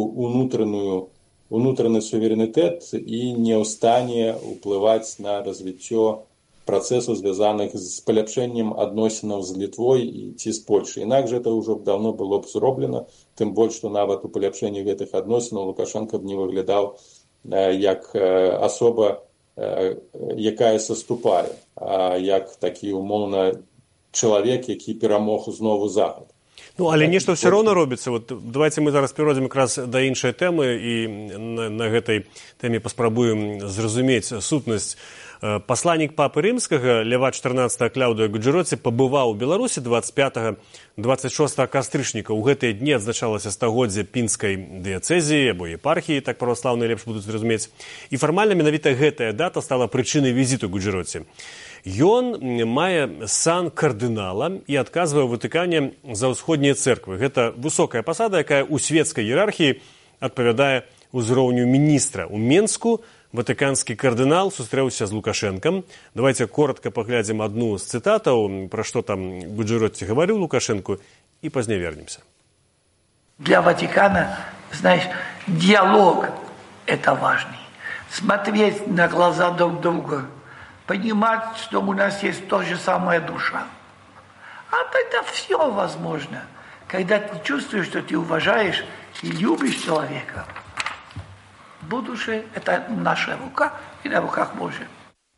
унутраны суверэнітэт і не ў стане ўплываць на развіццё працэсу, звязаных з паляпшэннем адносінаў з Літвой ці з Польшай. Інакш гэта ўжо даўно было б зроблена, тым больш, што нават у паляпшэнні гэтых адносінаў Лукашенко б не выглядаў як асоба, якая саступае, а як такі умоўна чалавек, які перамог знову Захад. Але нешта ўсё роўна робіцца. Давайте мы зараз перайдзем якраз да іншай тэмы і на гэтай тэме паспрабуем зразумець сутнасць. Пасланнік папы рымскага Леват XIV Кляўдыя Гуджэроці пабываў у Беларусі 25-26 кастрычніка. У гэтыя дні адзначалася стагоддзе пінскай дыяцэзіі або епархіі, так праваслаўныя лепш будуць зразумець. І фармальна менавіта гэтая дата стала прычынай візіту Гуджэроці. Ён мае сан кардынала і адказвае ў Ватыкане за ўсходнія цэрквы. Гэта высокая пасада, якая ў свецкай іерархіі адпавядае ўзроўню міністра. У Менску ватыканскі кардынал сустрэўся з Лукашэнкам. Давайте коротко паглядзім одну з цытатаў, пра што там Гуджэроці гаварыў Лукашэнку, і пазней вернемся. Для Ватикана, знаешь, диалог – это важный. Смотреть на глаза друг друга, понимать, что у нас есть та же самая душа. А тогда все возможно. Когда ты чувствуешь, что ты уважаешь и любишь человека, будущее – это наша рука и на руках Божьих.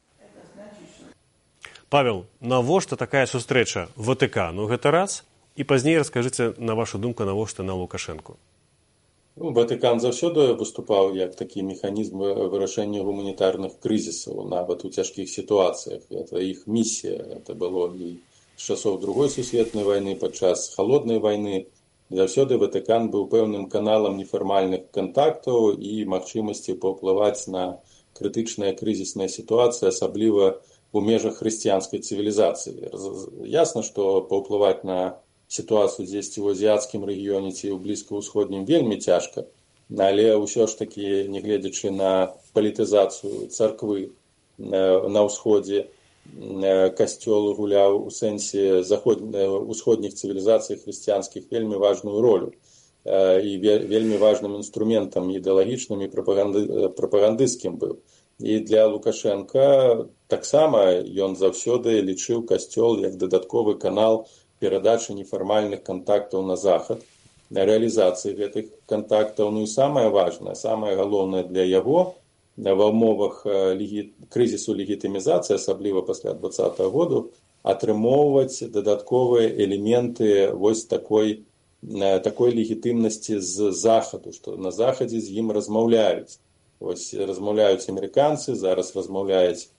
Павел, навошта такая сустрэча Ватыкану гэта раз? І пазней раскажыце, на вашу думку, навошта на Лукашэнку. Ватыкан заўсёды выступаў як такі механізм вырашэння гуманітарных крызісаў, нават у цяжкіх сітуацыях. Это іх місія. Это было і з часоў Другой сусветнай вайны, падчас халоднай вайны. Заўсёды Ватыкан быў пэўным каналам нефармальных кантактаў і магчымасці паўплываць на крытычныя крызісныя сітуацыі, асабліва у межах хрысціянскай цывілізацыі. Ясна, што паўплываць на сітуацыю дзесьці ў азіяцкім рэгіёне ці ў блізкаўсходнім вельмі цяжка, але ўсё ж такі, нягледзячы на палітызацыю царквы на ўсходзе, касцёл гуляў у сэнсе усходніх цывілізацый хрысціянскіх вельмі важную ролю і вельмі важным інструментам ідэалагічным і прапагандысцкім быў. І для Лукашэнка таксама ён заўсёды лічыў касцёл як дадатковы канал перадачы нефармальных кантактаў на захад, рэалізацыі гэтых кантактаў. Ну і самае важнае, самае галоўнае для яго ва ўмовах крызісу легітымізацыі, асабліва пасля 2020 году, атрымоўваць дадатковыя элементы вось такой легітымнасці з захаду, што на захадзе з ім размаўляюць. Вось размаўляюць амерыканцы, зараз размаўляюць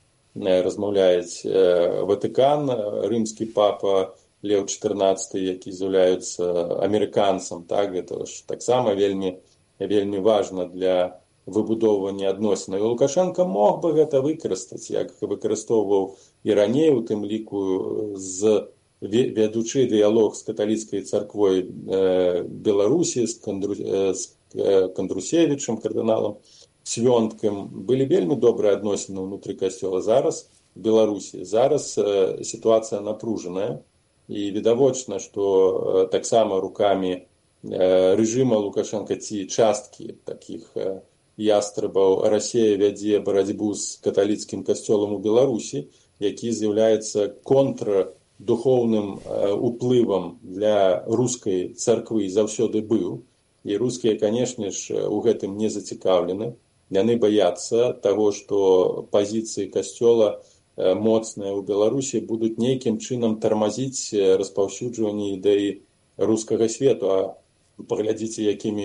Ватыкан, рымскі папа Леў XIV, які з'яўляецца амерыканцам, так, гэта ж таксама вельмі важна для выбудоўвання адносінаў. І Лукашенко мог бы гэта выкарыстаць, як выкарыстоўваў і раней, у тым ліку вядучы дыялог з каталіцкай царквой Беларусі, з Кандрусевічам, кардыналам Свёнткам. Былі вельмі добрыя адносіны ўнутры касцёла. Зараз в Беларусі, зараз сітуацыя напружаная, і відавочна, што таксама рукамі рэжыма Лукашенка ці часткі такіх ястрабаў Расія вядзе барацьбу з каталіцкім касцёлам у Беларусі, які з'яўляецца контрадухоўным уплывам для рускай царквы заўсёды быў. І рускія, канешне ж, у гэтым не зацікаўлены. Яны баяцца таго, што пазіцыі касцёла моцныя ў Беларусі будуць нейкім чынам тармазіць распаўсюджванне ідэі рускага свету. А паглядзіце,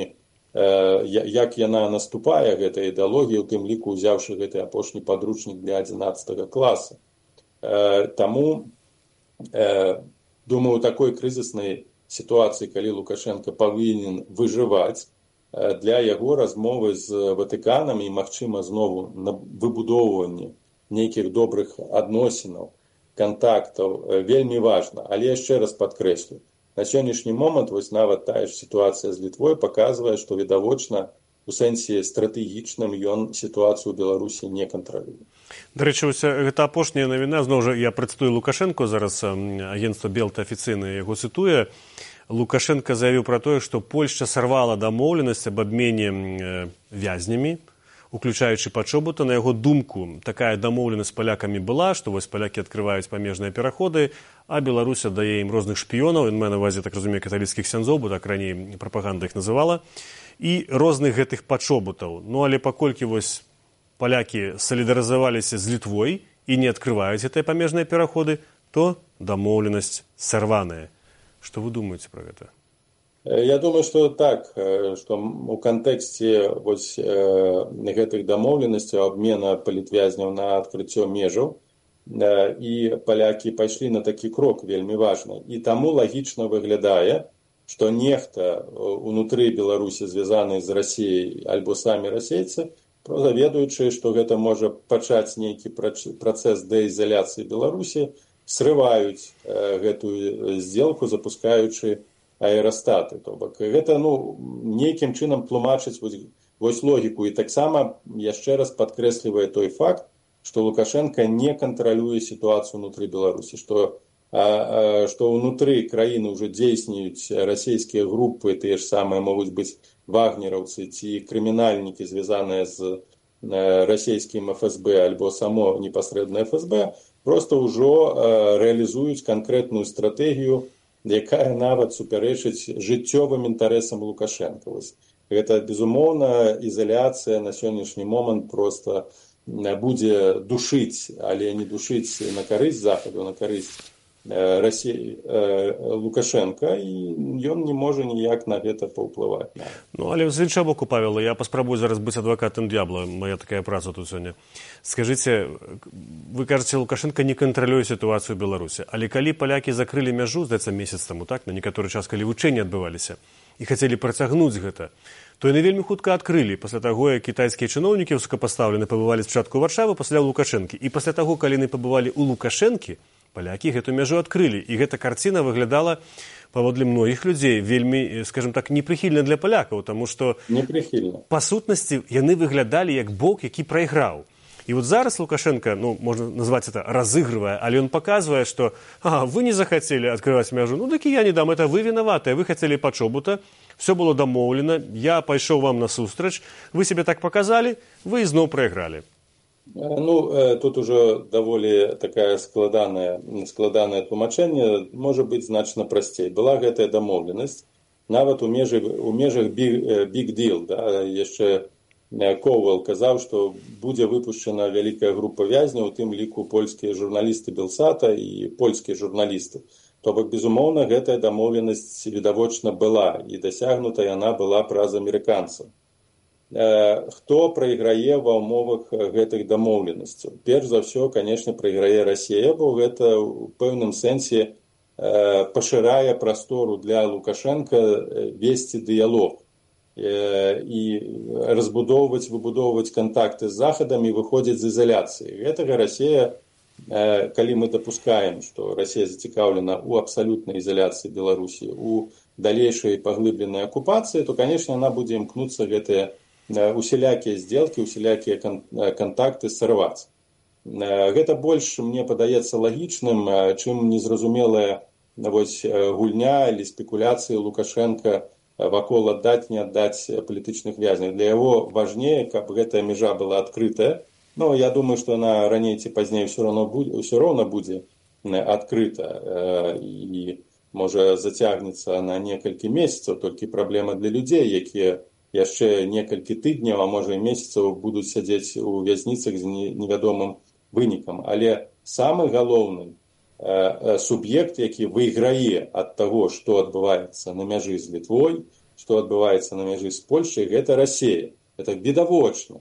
як яна наступае, гэта ідэалогія, у тым ліку ўзяўшы гэты апошні падручнік для 11 класа. Таму, думаю, у такой крызіснай сітуацыі, калі Лукашенко павінен выжываць, для яго размовы з Ватыканам і, магчыма, знову на выбудоўванне нейкіх добрых адносінаў, кантактаў вельмі важна. Але яшчэ раз падкрэслю, на сённяшні момант вось нават тая ж сітуацыя з Літвой паказвае, што відавочна у сэнсе стратэгічным ён сітуацыю ў Беларусі не кантралюе. Дарэчы, гэта апошняя навіна, зноў жа я прадстую Лукашэнку, зараз агенцтва Белта афіцыйна яго цытуе. Лукашенко заявіў пра тое, што Польшча сарвала дамоўленасць аб абмене вязнямі, уключаючы пачобута. На яго думку, такая дамоўленасць з палякамі была, што вось палякі адкрываюць памежныя пераходы, а Беларусь аддае ім розных шпіёнаў, ён мае на ўвазе, так разумею, каталіцкіх ксяндзоў, бо так раней прапаганда іх называла, і розных гэтых пачобутаў. Ну, але паколькі вось палякі салідарызаваліся з Літвой і не адкрываюць гэтыя памежныя пераходы, то дамоўленасць сарваная. Што вы думаеце пра гэта? Я думаю, што так, што у кантэксце гэтых дамоўленасцяў абмена палітвязняў на адкрыццё межаў і палякі пайшлі на такі крок вельмі важны. І таму лагічна выглядае, што нехта унутры Беларусі звязаны з Расіяй альбо самі расейцы, проста ведаючы, што гэта можа пачаць нейкі працэс дэізаляцыі Беларусі, срываюць гэтую здзелку, запускаючы аэрастаты. То бок гэта нейкім чынам тлумачыць вось логіку. І таксама яшчэ раз падкрэслівае той факт, што Лукашенко не кантралюе сітуацыю ўнутры Беларусі, што ўнутры краіны ўжо дзейснуюць расійскія групы, тыя ж самыя могуць быць вагнераўцы ці крымінальнікі, звязаныя з расійскім ФСБ альбо само непасрэдна ФСБ, проста ўжо рэалізуюць канкрэтную стратэгію, якая нават супярэчыць жыццёвым інтарэсам Лукашенка. Гэта, безумоўна, ізаляцыя на сённяшні момант проста будзе душыць, але не душыць на карысць Захаду, на карысць Лукашенка, і ён не можа ніяк на гэта паўплываць. Але з іншага боку, Павел, я паспрабую зараз быць адвакатам д'ябла, моя такая праца тут сёння. Скажыце, вы кажаце, Лукашенко не кантралюе сітуацыю ў Беларусі, але калі палякі закрылі мяжу, здаецца, месяц таму, так, на некаторы час, калі вучэнні адбываліся, і хацелі працягнуць гэта, то яны вельмі хутка адкрылі пасля таго, як кітайскія чыноўнікі высокапастаўлены пабывалі спачатку ў Варшавы, пасля Лукашэнкі. І пасля таго, калі яны пабывалі ў Лукашэнкі, палякі гэту мяжу адкрылі. І гэта карціна выглядала, паводле многіх людзей, вельмі, скажем так, непрыхільна для палякаў, таму што, па сутнасці, яны выглядалі як бок, які прайграў. І вот зараз Лукашенко, можна назваць это, разыгрывае, але ён паказвае, што вы не захацелі адкрываць мяжу, так і я не дам, это вы вінаватыя, вы хацелі пачобута, все было дамоўлена, я пайшоў вам насустрач, вы себе так паказалі, вы ізноў прайгралі. Тут уже даволі такая складанае тлумачэнне, можа быць значна прасцей. Была гэтая дамоўленасць, нават у межах big deal, яшчэ Коўвал казаў, што будзе выпушчана вялікая група вязняў, у тым ліку польскія журналісты Белсата і польскія журналісты. То бок, безумоўна, гэтая дамоўленасць відавочна была, і дасягнута яна была праз амерыканцаў. Хто прайграе ва ўмовах гэтых дамоўленасцяў? Перш за ўсё, канешне, прайграе Расія, бо гэта ў пэўным сэнсе пашырае прастору для Лукашенка весці дыялог і выбудоўваць кантакты з Захадам і выходзіць з ізаляцыі. Гэтага Расія, калі мы дапускаем, што Расія зацікаўлена ў абсалютнай ізаляцыі Беларусі, у далейшай паглыбленай акупацыі, то, канешне, яна будзе імкнуцца гэтыя усялякія здзелкі, усялякія кантакты сарваць. Гэта больш, мне падаецца, лагічным, чым незразумелая гульня или спекуляцыі Лукашенка вакол аддаць, не аддаць палітычных вязняў. Для яго важнее, каб гэтая мяжа была адкрытая. Я думаю, што она раней ці пазней ўсё роўна будзе адкрыта і можа зацягнецца на некалькі месяцаў, толькі праблема для людзей, якія яшчэ некалькі тыдняў, а можа і месяцаў будуць сядзець у вязніцах з невядомым вынікам. Але самы галоўны суб'ект, які выйграе ад таго, што адбываецца на мяжы з Літвой, што адбываецца на мяжы з Польшай, гэта Расія. Это відавочна.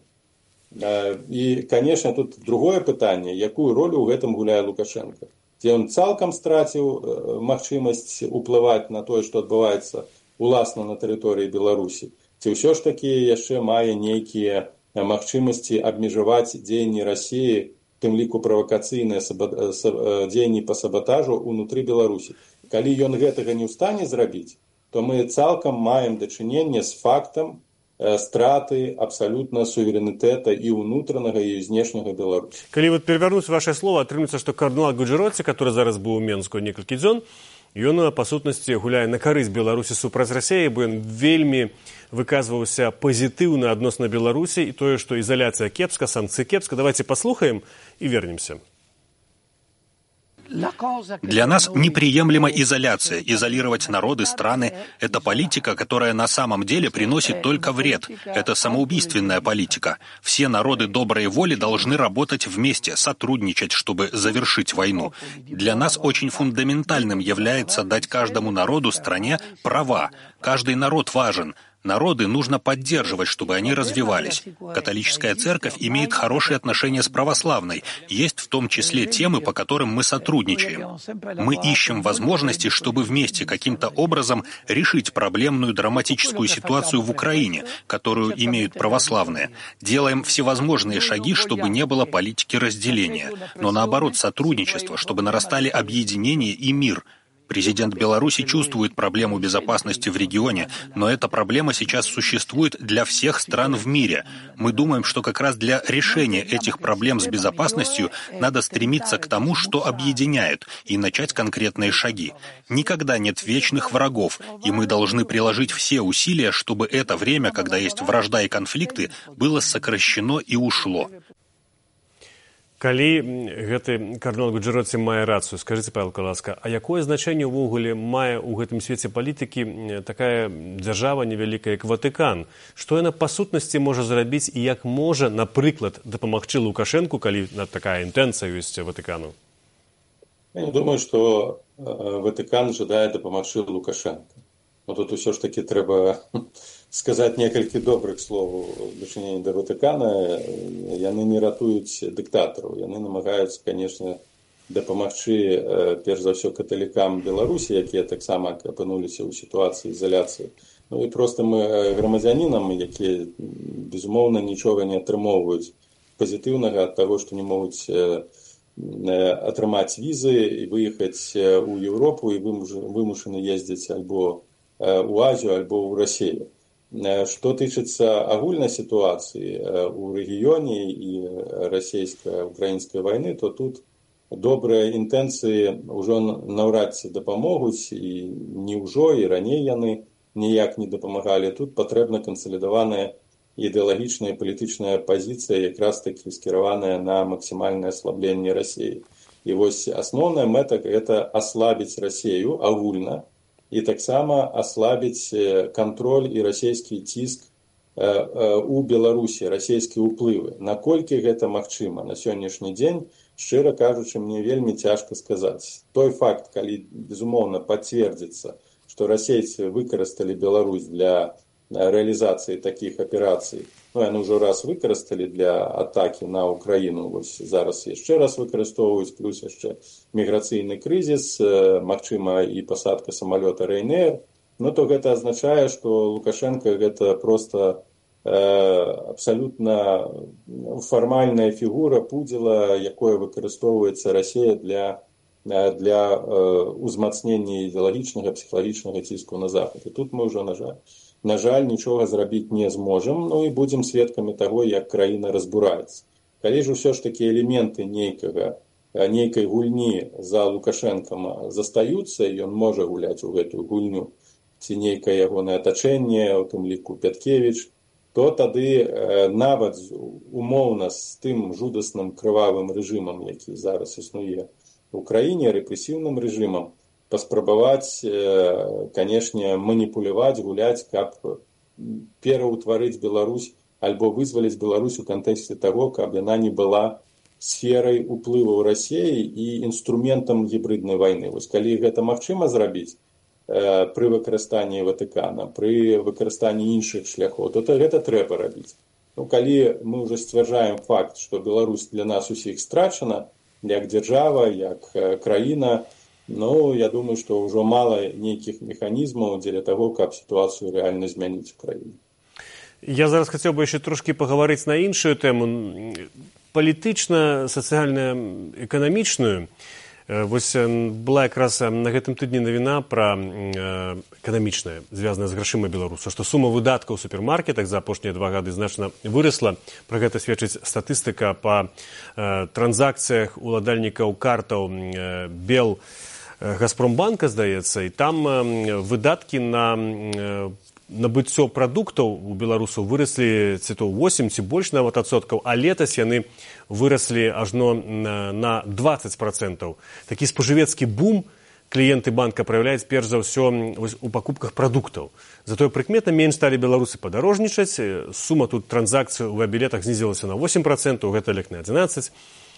І, канешне, тут другое пытанне, якую ролю ў гэтым гуляе Лукашенко. Ці ён цалкам страціў магчымасць уплываць на тое, што адбываецца уласна на тэрыторыі Беларусі, ці ўсё ж такі яшчэ мае нейкія магчымасці абмежаваць дзеянні Расіі, тым ліку правакацыйныя дзеянні па сабатажу ўнутры Беларусі. Калі ён гэтага не ў стане зрабіць, то мы цалкам маем дачыненне з фактам страты абсалютна суверэнітэта і ўнутранага, і знешняга Беларусі. Калі перавярнуць ваше слово, атрымаецца, што кардынал Гуджэроці, который зараз быў у Менску некалькі дзён, ён, па сутнасці, гуляе на карысць Беларусі супраць Расіі, бо ён вельмі выказваўся пазітыўна адносна Беларусі і тое, што ізаляцыя кепска, санкцыі кепска. Давайте паслухаем і вернемся. Для нас неприемлема изоляция. Изолировать народы, страны – это политика, которая на самом деле приносит только вред. Это самоубийственная политика. Все народы доброй воли должны работать вместе, сотрудничать, чтобы завершить войну. Для нас очень фундаментальным является дать каждому народу, стране права. Каждый народ важен. Народы нужно поддерживать, чтобы они развивались. Католическая церковь имеет хорошие отношения с православной. Есть в том числе темы, по которым мы сотрудничаем. Мы ищем возможности, чтобы вместе каким-то образом решить проблемную драматическую ситуацию в Украине, которую имеют православные. Делаем всевозможные шаги, чтобы не было политики разделения, но наоборот сотрудничество, чтобы нарастали объединение и мир. Президент Беларуси чувствует проблему безопасности в регионе, но эта проблема сейчас существует для всех стран в мире. Мы думаем, что как раз для решения этих проблем с безопасностью надо стремиться к тому, что объединяет, и начать конкретные шаги. Никогда нет вечных врагов, и мы должны приложить все усилия, чтобы это время, когда есть вражда и конфликты, было сокращено и ушло. Калі гэты кардынал Гуджэроці мае рацыю, скажыце, Павел Каласка, а якое значэнне ўвогуле мае ў гэтым свеце палітыкі такая дзяржава невялікая, як Ватыкан? Што яна па сутнасці можа зрабіць і як можа, напрыклад, дапамагчы Лукашэнку, калі такая інтэнцыя ёсць Ватыкану? Я не думаю, што Ватыкан жадае дапамагчы Лукашэнку. Но тут усё ж таки трэба сказаць некалькі добрых слоў у дачыненні да Ватыкана. Яны не ратуюць дыктатараў. Яны намагаюцца, канешне, дапамагчы, перш за ўсё, каталікам Беларусі, якія таксама апынуліся ў сітуацыі ізаляцыі. Ну і проста мы грамадзянінам, якія, безумоўна, нічога не атрымоўваюць пазітыўнага ад таго, што не могуць атрымаць візы і выехаць у Еўропу і вымушаны ездзіць альбо у Азію, альбо ў Расію. Што тычыцца агульнай сітуацыі ў рэгіёне і расійска-украінскай вайны, то тут добрыя інтэнцыі ўжо наўрад ці дапамогуць, і не ўжо, і раней яны ніяк не дапамагалі. Тут патрэбна кансалідаваная ідэалагічная і палітычная пазіцыя, якраз такі скіраваная на максімальнае аслабленне Расіі. І вось асноўная мэта – гэта аслабіць Расію агульна, і таксама аслабіць кантроль і расійскі ціск у Беларусі, расійскія ўплывы. Наколькі гэта магчыма на сённяшні дзень, шчыра кажучы, мне вельмі цяжка сказаць. Той факт, калі, безумоўна, пацвердзіцца, што расейцы выкарысталі Беларусь для рэалізацыі такіх аперацый, ну, яны ўжо раз выкарысталі для атакі на Украіну, вось зараз яшчэ раз выкарыстоўваюць, плюс яшчэ міграцыйны крызіс, магчыма і пасадка самалёта Ryanair, ну, то гэта азначае, што Лукашенко гэта проста абсалютна фармальная фігура пудзіла, якое выкарыстоўваецца Расія для ўзмацнення ідэалагічнага, псіхалагічнага ціску на Захад. І тут мы ўжо, на жаль, нічога зрабіць не зможам, ну і будзем сведкамі таго, як краіна разбураецца. Калі ж усё ж такі элементы нейкай гульні за Лукашэнкам застаюцца, і ён можа гуляць у гэтую гульню, ці нейкае ягонае атачэнне, у тым ліку Пяткевіч, то тады нават умоўна з тым жудасным крывавым рэжымам, які зараз існуе ў краіне, рэпрэсіўным рэжымам, паспрабаваць, канешне, маніпуляваць, гуляць, каб пераўтварыць Беларусь альбо вызваліць Беларусь у кантэксце таго, каб яна не была сферай уплыву Расіі і інструментам гібриднай вайны. Вось калі гэта магчыма зрабіць пры выкарыстанні Ватыкана, пры выкарыстанні іншых шляхоў, то гэта трэба рабіць. Ну, калі мы ўжо сцвярджаем факт, што Беларусь для нас усіх страчана, як дзяржава, як краіна, ну, я думаю, што ўжо мала нейкіх механізмаў дзеля таго, каб сітуацыю рэальна змяніць у краіне. Я зараз хацеў бы яшчэ трошкі пагаварыць на іншую тэму, палітычна, сацыяльна, эканамічную. Вось была якраз на гэтым тыдні навіна пра эканамічная, звязаная з грашыма беларуса, што сума выдаткаў у супермаркетах за апошнія 2 гады значна вырасла. Пра гэта сведчыць статыстыка па транзакцыях уладальнікаў картаў Газпромбанка, здаецца, і там выдаткі на набыццё прадуктаў у беларусаў выраслі ці то 8 ці больш нават адсоткаў, а летась яны выраслі ажно на 20%. Такі спажывецкі бум кліенты банка праяўляюць перш за ўсё у пакупках прадуктаў. Затое прыкметна менш сталі беларусы падарожнічаць, сума тут транзакцый у авіабілетах знізілася на 8%, гэта лек на 11%.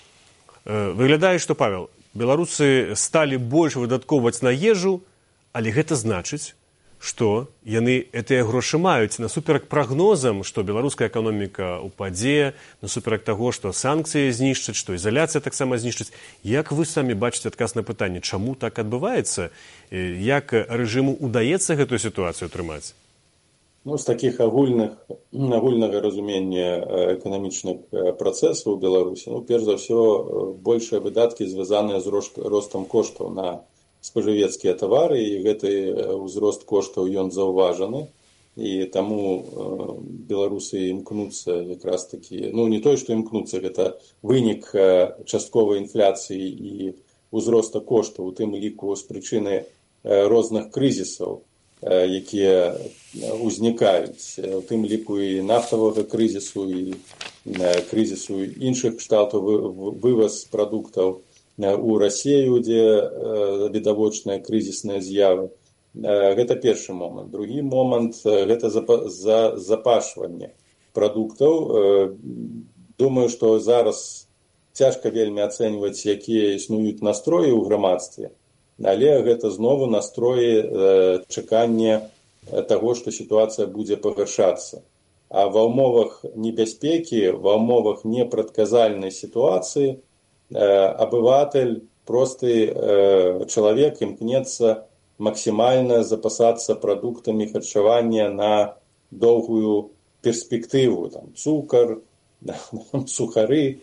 Выглядае, што, Павел, беларусы сталі больш выдаткоўваць на ежу, але гэта значыць, што яны гэтыя грошы маюць насуперак прагнозам, што беларуская эканоміка упадзе, насуперак таго, што санкцыі знішчаць, што ізаляцыя таксама знішчыць. Як вы самі бачыце адказ на пытанне, чаму так адбываецца? Як рэжыму ўдаецца гэтую сітуацыю трымаць? Ну, з такіх агульнага разумення эканамічных працэсаў у Беларусі, перш за ўсё, большыя выдаткі звязаныя з ростам коштаў на спажывецкія тавары, і гэты ўзрост коштаў ён заўважаны, і таму беларусы імкнуцца якраз такі, не тое, што імкнуцца, гэта вынік частковай інфляцыі і ўзроста коштаў, у тым ліку з прычыны розных крызісаў, якія ўзнікаюць, у тым ліку і нафтавага крызісу, і крызісу іншых кшталтаў, вываз прадуктаў у Расію, дзе відавочныя крызісныя з'явы. Гэта першы момант. Другі момант – гэта запашванне прадуктаў. Думаю, што зараз цяжка вельмі ацэньваць, якія існуюць настроі ў грамадстве, але гэта знову настроі чакання таго, што сітуацыя будзе пагаршацца. А ва ўмовах небяспекі, ва ўмовах непрадказальнай сітуацыі абыватель, просты чалавек імкнецца максімальна запасацца прадуктамі харчавання на доўгую перспектыву. Цукар, сухары,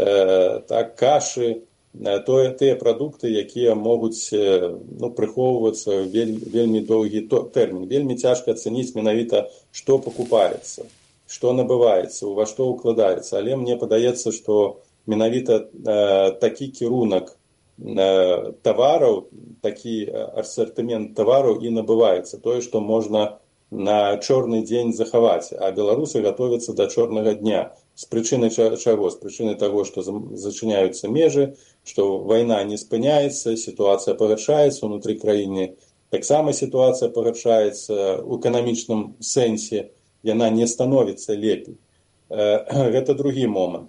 кашы, тыя прадукты, якія могуць прыхоўвацца вельмі доўгі тэрмін. Вельмі цяжка ацаніць менавіта, што пакупаецца, што набываецца, ува што ўкладаецца. Але мне падаецца, што менавіта такі кірунак тавараў, такі асартымент тавараў і набываецца. Тое, што можна на чорны дзень захаваць. А беларусы гатовяцца да чорнага дня. З прычыны чаго? З прычыны таго, што зачыняюцца межы, што вайна не спыняецца, сітуацыя пагаршаецца ўнутры краіны. Таксама сітуацыя пагаршаецца ў эканамічным сэнсе. Яна не становіцца лепей. Гэта другі момант.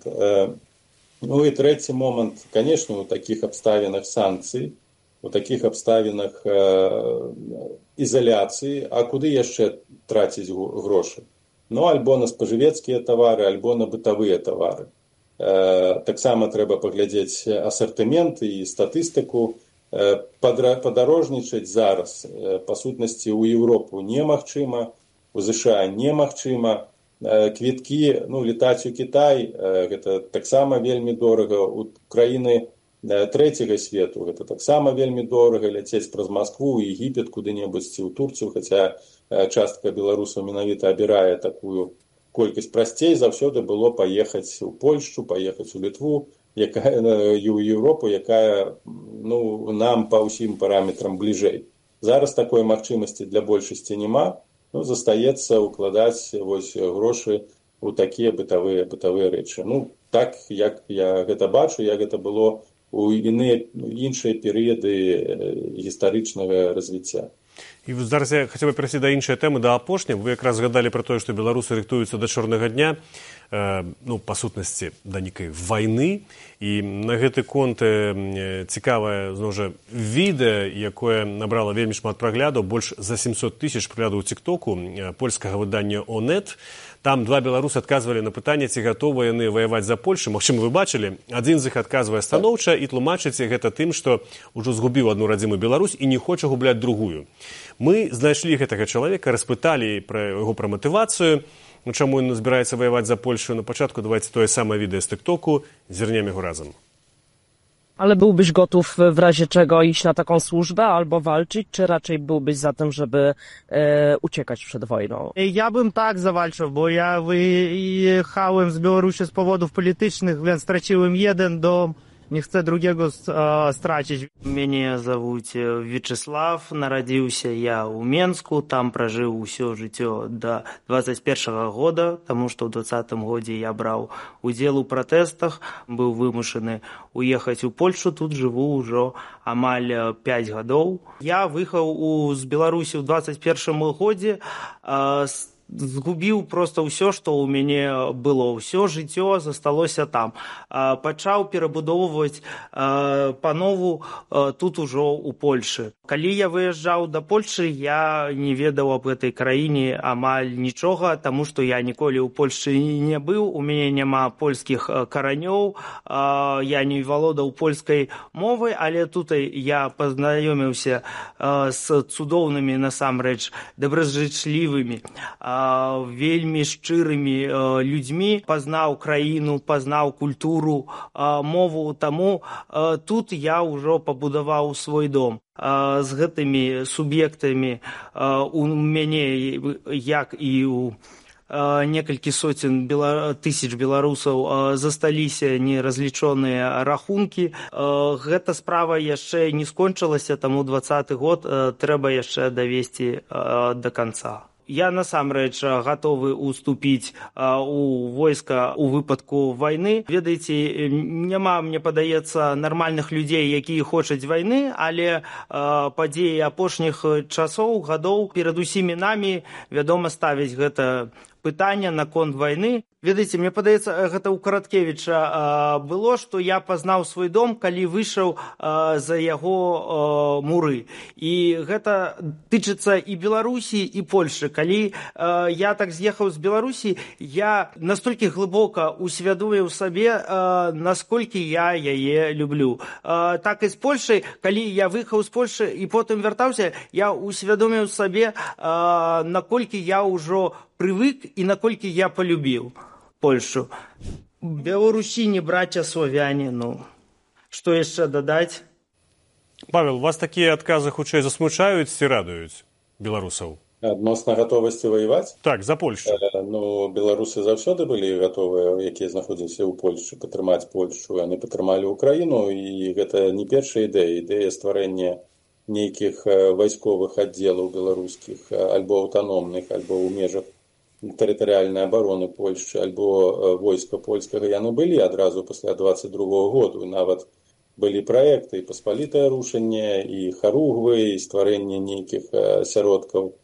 І трэці момант, канешне, у такіх абставінах санкцый, у такіх абставінах ізаляцыі, а куды яшчэ траціць грошы? Альбо на спажывецкія тавары, альбо на бытавыя тавары. Таксама трэба паглядзець асартымент і статыстыку. Падарожнічаць зараз, па сутнасці, у Еўропу немагчыма, у США немагчыма. Квіткі, летаць у Кітай, гэта таксама вельмі дорага. У краіны трэцяга свету гэта таксама вельмі дорага, ляцець праз Маскву, Егіпет, куды-небудзь ці ў Турцыю, хаця частка беларусаў менавіта абірае такую колькасць. Прасцей заўсёды было паехаць у Польшчу, паехаць у Літву, і ў Еўропу, якая нам па ўсім параметрам бліжэй. Зараз такой магчымасці для большасці няма. Застаецца ўкладаць грошы ў такія бытавыя рэчы. Так, як я гэта бачу, як гэта было ў іншыя перыяды гістарычнага развіцця. І зараз я хацеў бы перайсці да іншай тэмы, да апошняй. Вы якраз згадалі пра тое, што беларусы рыхтуюцца да чорнага дня, па сутнасці, да нейкай вайны. І на гэты конт цікавае, зноў жа, відэа, якое набрала вельмі шмат праглядаў, больш за 700 000 праглядаў у тиктоку польскага выдання «Онет». Там два беларусы адказвалі на пытанне, ці гатовыя яны ваяваць за Польшу. Магчыма, вы бачылі, адзін з іх адказвае станоўча і тлумачыць гэта тым, што ўжо згубіў адну радзімую Беларусь і не хоча губляць другую. Мы знайшлі гэтага чалавека, распыталі яго пра матывацыю, чаму ён збіраецца ваяваць за Польшу. На пачатку давайте тое самае відэа з тиктоку, зірнем яго разам. Ale byłbyś gotów w razie czego iść na taką służbę albo walczyć, czy raczej byłbyś za tym, żeby uciekać przed wojną? Ja bym tak zawalczył, bo ja wyjechałem z Białorusi z powodów politycznych, więc straciłem jeden dom, не chcę drugiego stracić. Мяне завуць Вячеслав, нарадзіўся я ў Менску, там пражыў усё жыццё да 21 года, таму што ў 20 годзе я браў удзел у пратэстах, быў вымушаны уехаць у Польшу, тут жыву ўжо амаль 5 гадоў. Я выехаў з Беларусі ў 21 годзе, згубіў проста ўсё, што ў мяне было, ўсё жыццё засталося там. Пачаў перабудоўваць панову тут ужо ў Польшы. Калі я выязджаў да Польшы, я не ведаў аб гэтай краіне амаль нічога, таму што я ніколі ў Польшчы не быў, у мяне няма польскіх каранёў, я не валодаў польскай мовай, але тут я пазнаёміўся з цудоўнымі, насамрэч, добразычлівымі, вельмі шчырымі людзьмі, пазнаў краіну, пазнаў культуру, мову, таму тут я ўжо пабудаваў свой дом. З гэтымі суб'ектамі у мяне, як і у некалькі сотен тысяч беларусаў, засталіся неразлічоныя рахункі. Гэта справа яшчэ не скончылася, таму 20-й год трэба яшчэ давесці да канца. Я насамрэч гатовы уступіць у войска у выпадку вайны. Ведаеце, няма, мне падаецца, нармальных людзей, якія хочуць вайны, але падзеі апошніх часоў, гадоў перад усімі намі, вядома, ставіць гэта пытанне наконт вайны. Ведаеце, мне падаецца, гэта ў Караткевіча было, што я пазнаў свой дом, калі выйшаў за яго муры. І гэта тычыцца і Беларусі, і Польшы. Калі я так з'ехаў з Беларусі, я настолькі глыбока усвядоміў сабе, насколькі я яе люблю. Так і з Польшай, калі я выехаў з Польшы і потым вяртаўся, я усвядоміў сабе, наколькі я ўжо прывык і наколькі я полюбіў Польшу. Беларусіні, брацья славяне, ну, што яшчэ дадаць? Павел, вас такія адказы хутчэй засмучаюць ці радуюць беларусаў? Адносна гатовасці ваяваць? Так, за Польшу. Ну, беларусы заўсёды былі гатовыя, якія знаходзіліся ў Польшы, падтрымаць Польшу. Яны падтрымалі Украіну, і гэта не першая ідэя. Ідэя стварэння нейкіх вайсковых аддзелаў беларускіх, альбо аўтаномных, альбо ў межах тэрытарыяльнай абароны Польшчы, альбо войска польскага, яны былі адразу пасля 22-го году. І нават былі праекты і паспалітае рушэнне, і харугвы, і стварэнне нейкіх асяродкаў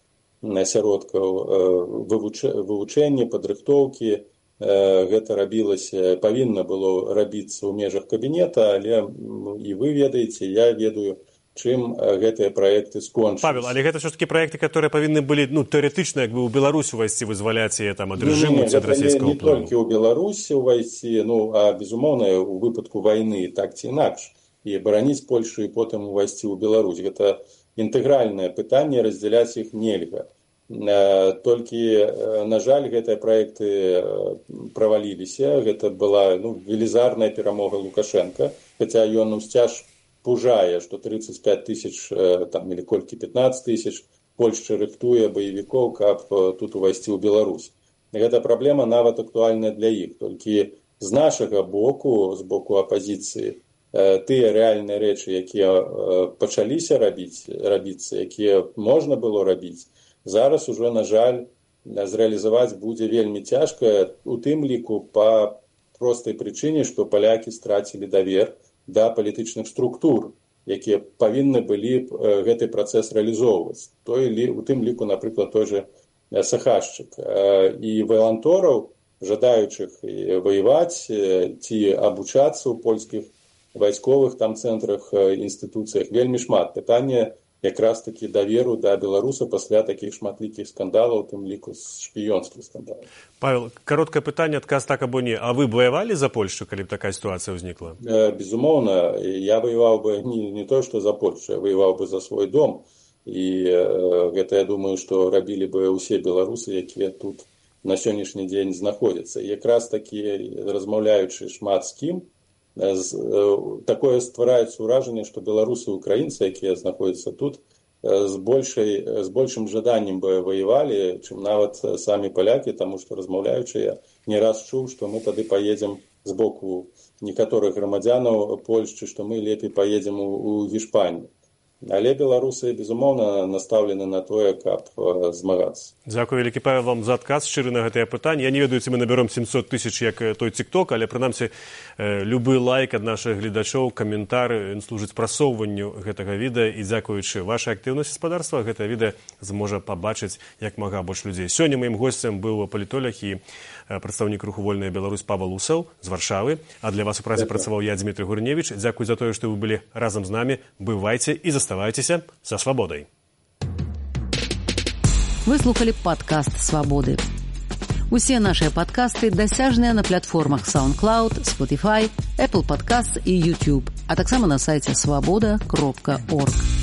вывучэння, падрыхтоўкі. Гэта рабілася, павінна было рабіцца ў межах кабінета, але і вы ведаеце, я ведаю, чым гэтыя праекты скончыліся. Павел, але гэта ўсё-такі праекты, которые павінны былі, ну, тэарэтычна, як бы ў Беларусі увайсці, вызваляць яе там ад рэжыму ці ад расійскага ўплыву. Не толькі ў Беларусі увайсці, ну, а безумоўна, у выпадку вайны так ці інакш, і бараніць Польшу і потым увайсці ў Беларусь. Гэта інтэгральнае пытанне, раздзяляць іх нельга. Толькі, на жаль, гэтыя праекты праваліліся. Гэта была, ну, велізарная перамога Лукашенка, хаця ён усцяж пужае, што 35 тысяч, там, или колькі 15 тысяч Польшча рыхтуе баевікоў, каб тут увайсці ў Беларусь. Гэта праблема нават актуальная для іх. Толькі з нашага боку, з боку апазіцыі, тыя рэальныя рэчы, якія пачаліся рабіцца, якія можна было рабіць, зараз ужо, на жаль, зрэалізаваць будзе вельмі цяжка, у тым ліку па простай прычыне, што палякі страцілі давер да палітычных структур, якія павінны былі гэты працэс рэалізоўваць. У тым ліку, напрыклад, той же Сахашчык. І валантораў, жадаючых ваяваць ці абучацца ў польскіх вайсковых там цэнтрах, інстытуцыях, вельмі шмат. Пытанне якраз такі даверу да беларуса пасля такіх шматлікіх скандалаў, тым ліку з шпіёнскіх скандалаў. Павел, кароткае пытанне, адказ так або не. А вы ваявалі за Польшу, калі б такая сітуацыя ўзнікла? Безумоўна, я ваяваў бы не то, што за Польшу, я ваяваў бы за свой дом. І гэта, я думаю, што рабілі бы ўсе беларусы, якія тут на сённяшні дзень знаходзяцца. Якраз такі, размаўляючы шмат з кім, такое ствараецца ўражанне, што беларусы і украінцы, якія знаходзяцца тут, з большым жаданнем бы ваявалі, чым нават самі палякі, таму што, размаўляючы, я не раз чуў, што мы тады паедзем з боку некаторых грамадзянаў Польшчы, што мы лепей паедзем у Гішпанію. Але беларусы, безумоўна, настаўлены на тое, каб змагацца. Дзякую вялікі, Павел, вам за адказ шчыры на гэтае пытанне. Я не ведаю, ці мы набяром 700 тысяч, як той TikTok, але прынамсі любы лайк ад нашых гледачоў, каментар служыць прасоўванню гэтага відэа, і дзякуючы вашай актыўнасці гаспадарства гэта відэа зможа пабачыць як мага больш людзей. Сёння маім госцем быў палітолог і прадстаўнік руху «Вольная Беларусь» Павел Усаў з Варшавы, а для вас у празе працаваў я, Дмітрый Гурневіч. Дзякуй за тое, што вы былі разам з намі. Бывайце і заставайцеся са свабодай. Вы слухали падкаст «Свабоды». Усе нашыя падкасты дасяжныя на платформах SoundCloud, Spotify, Apple Podcasts і YouTube, а таксама на сайце swaboda.org.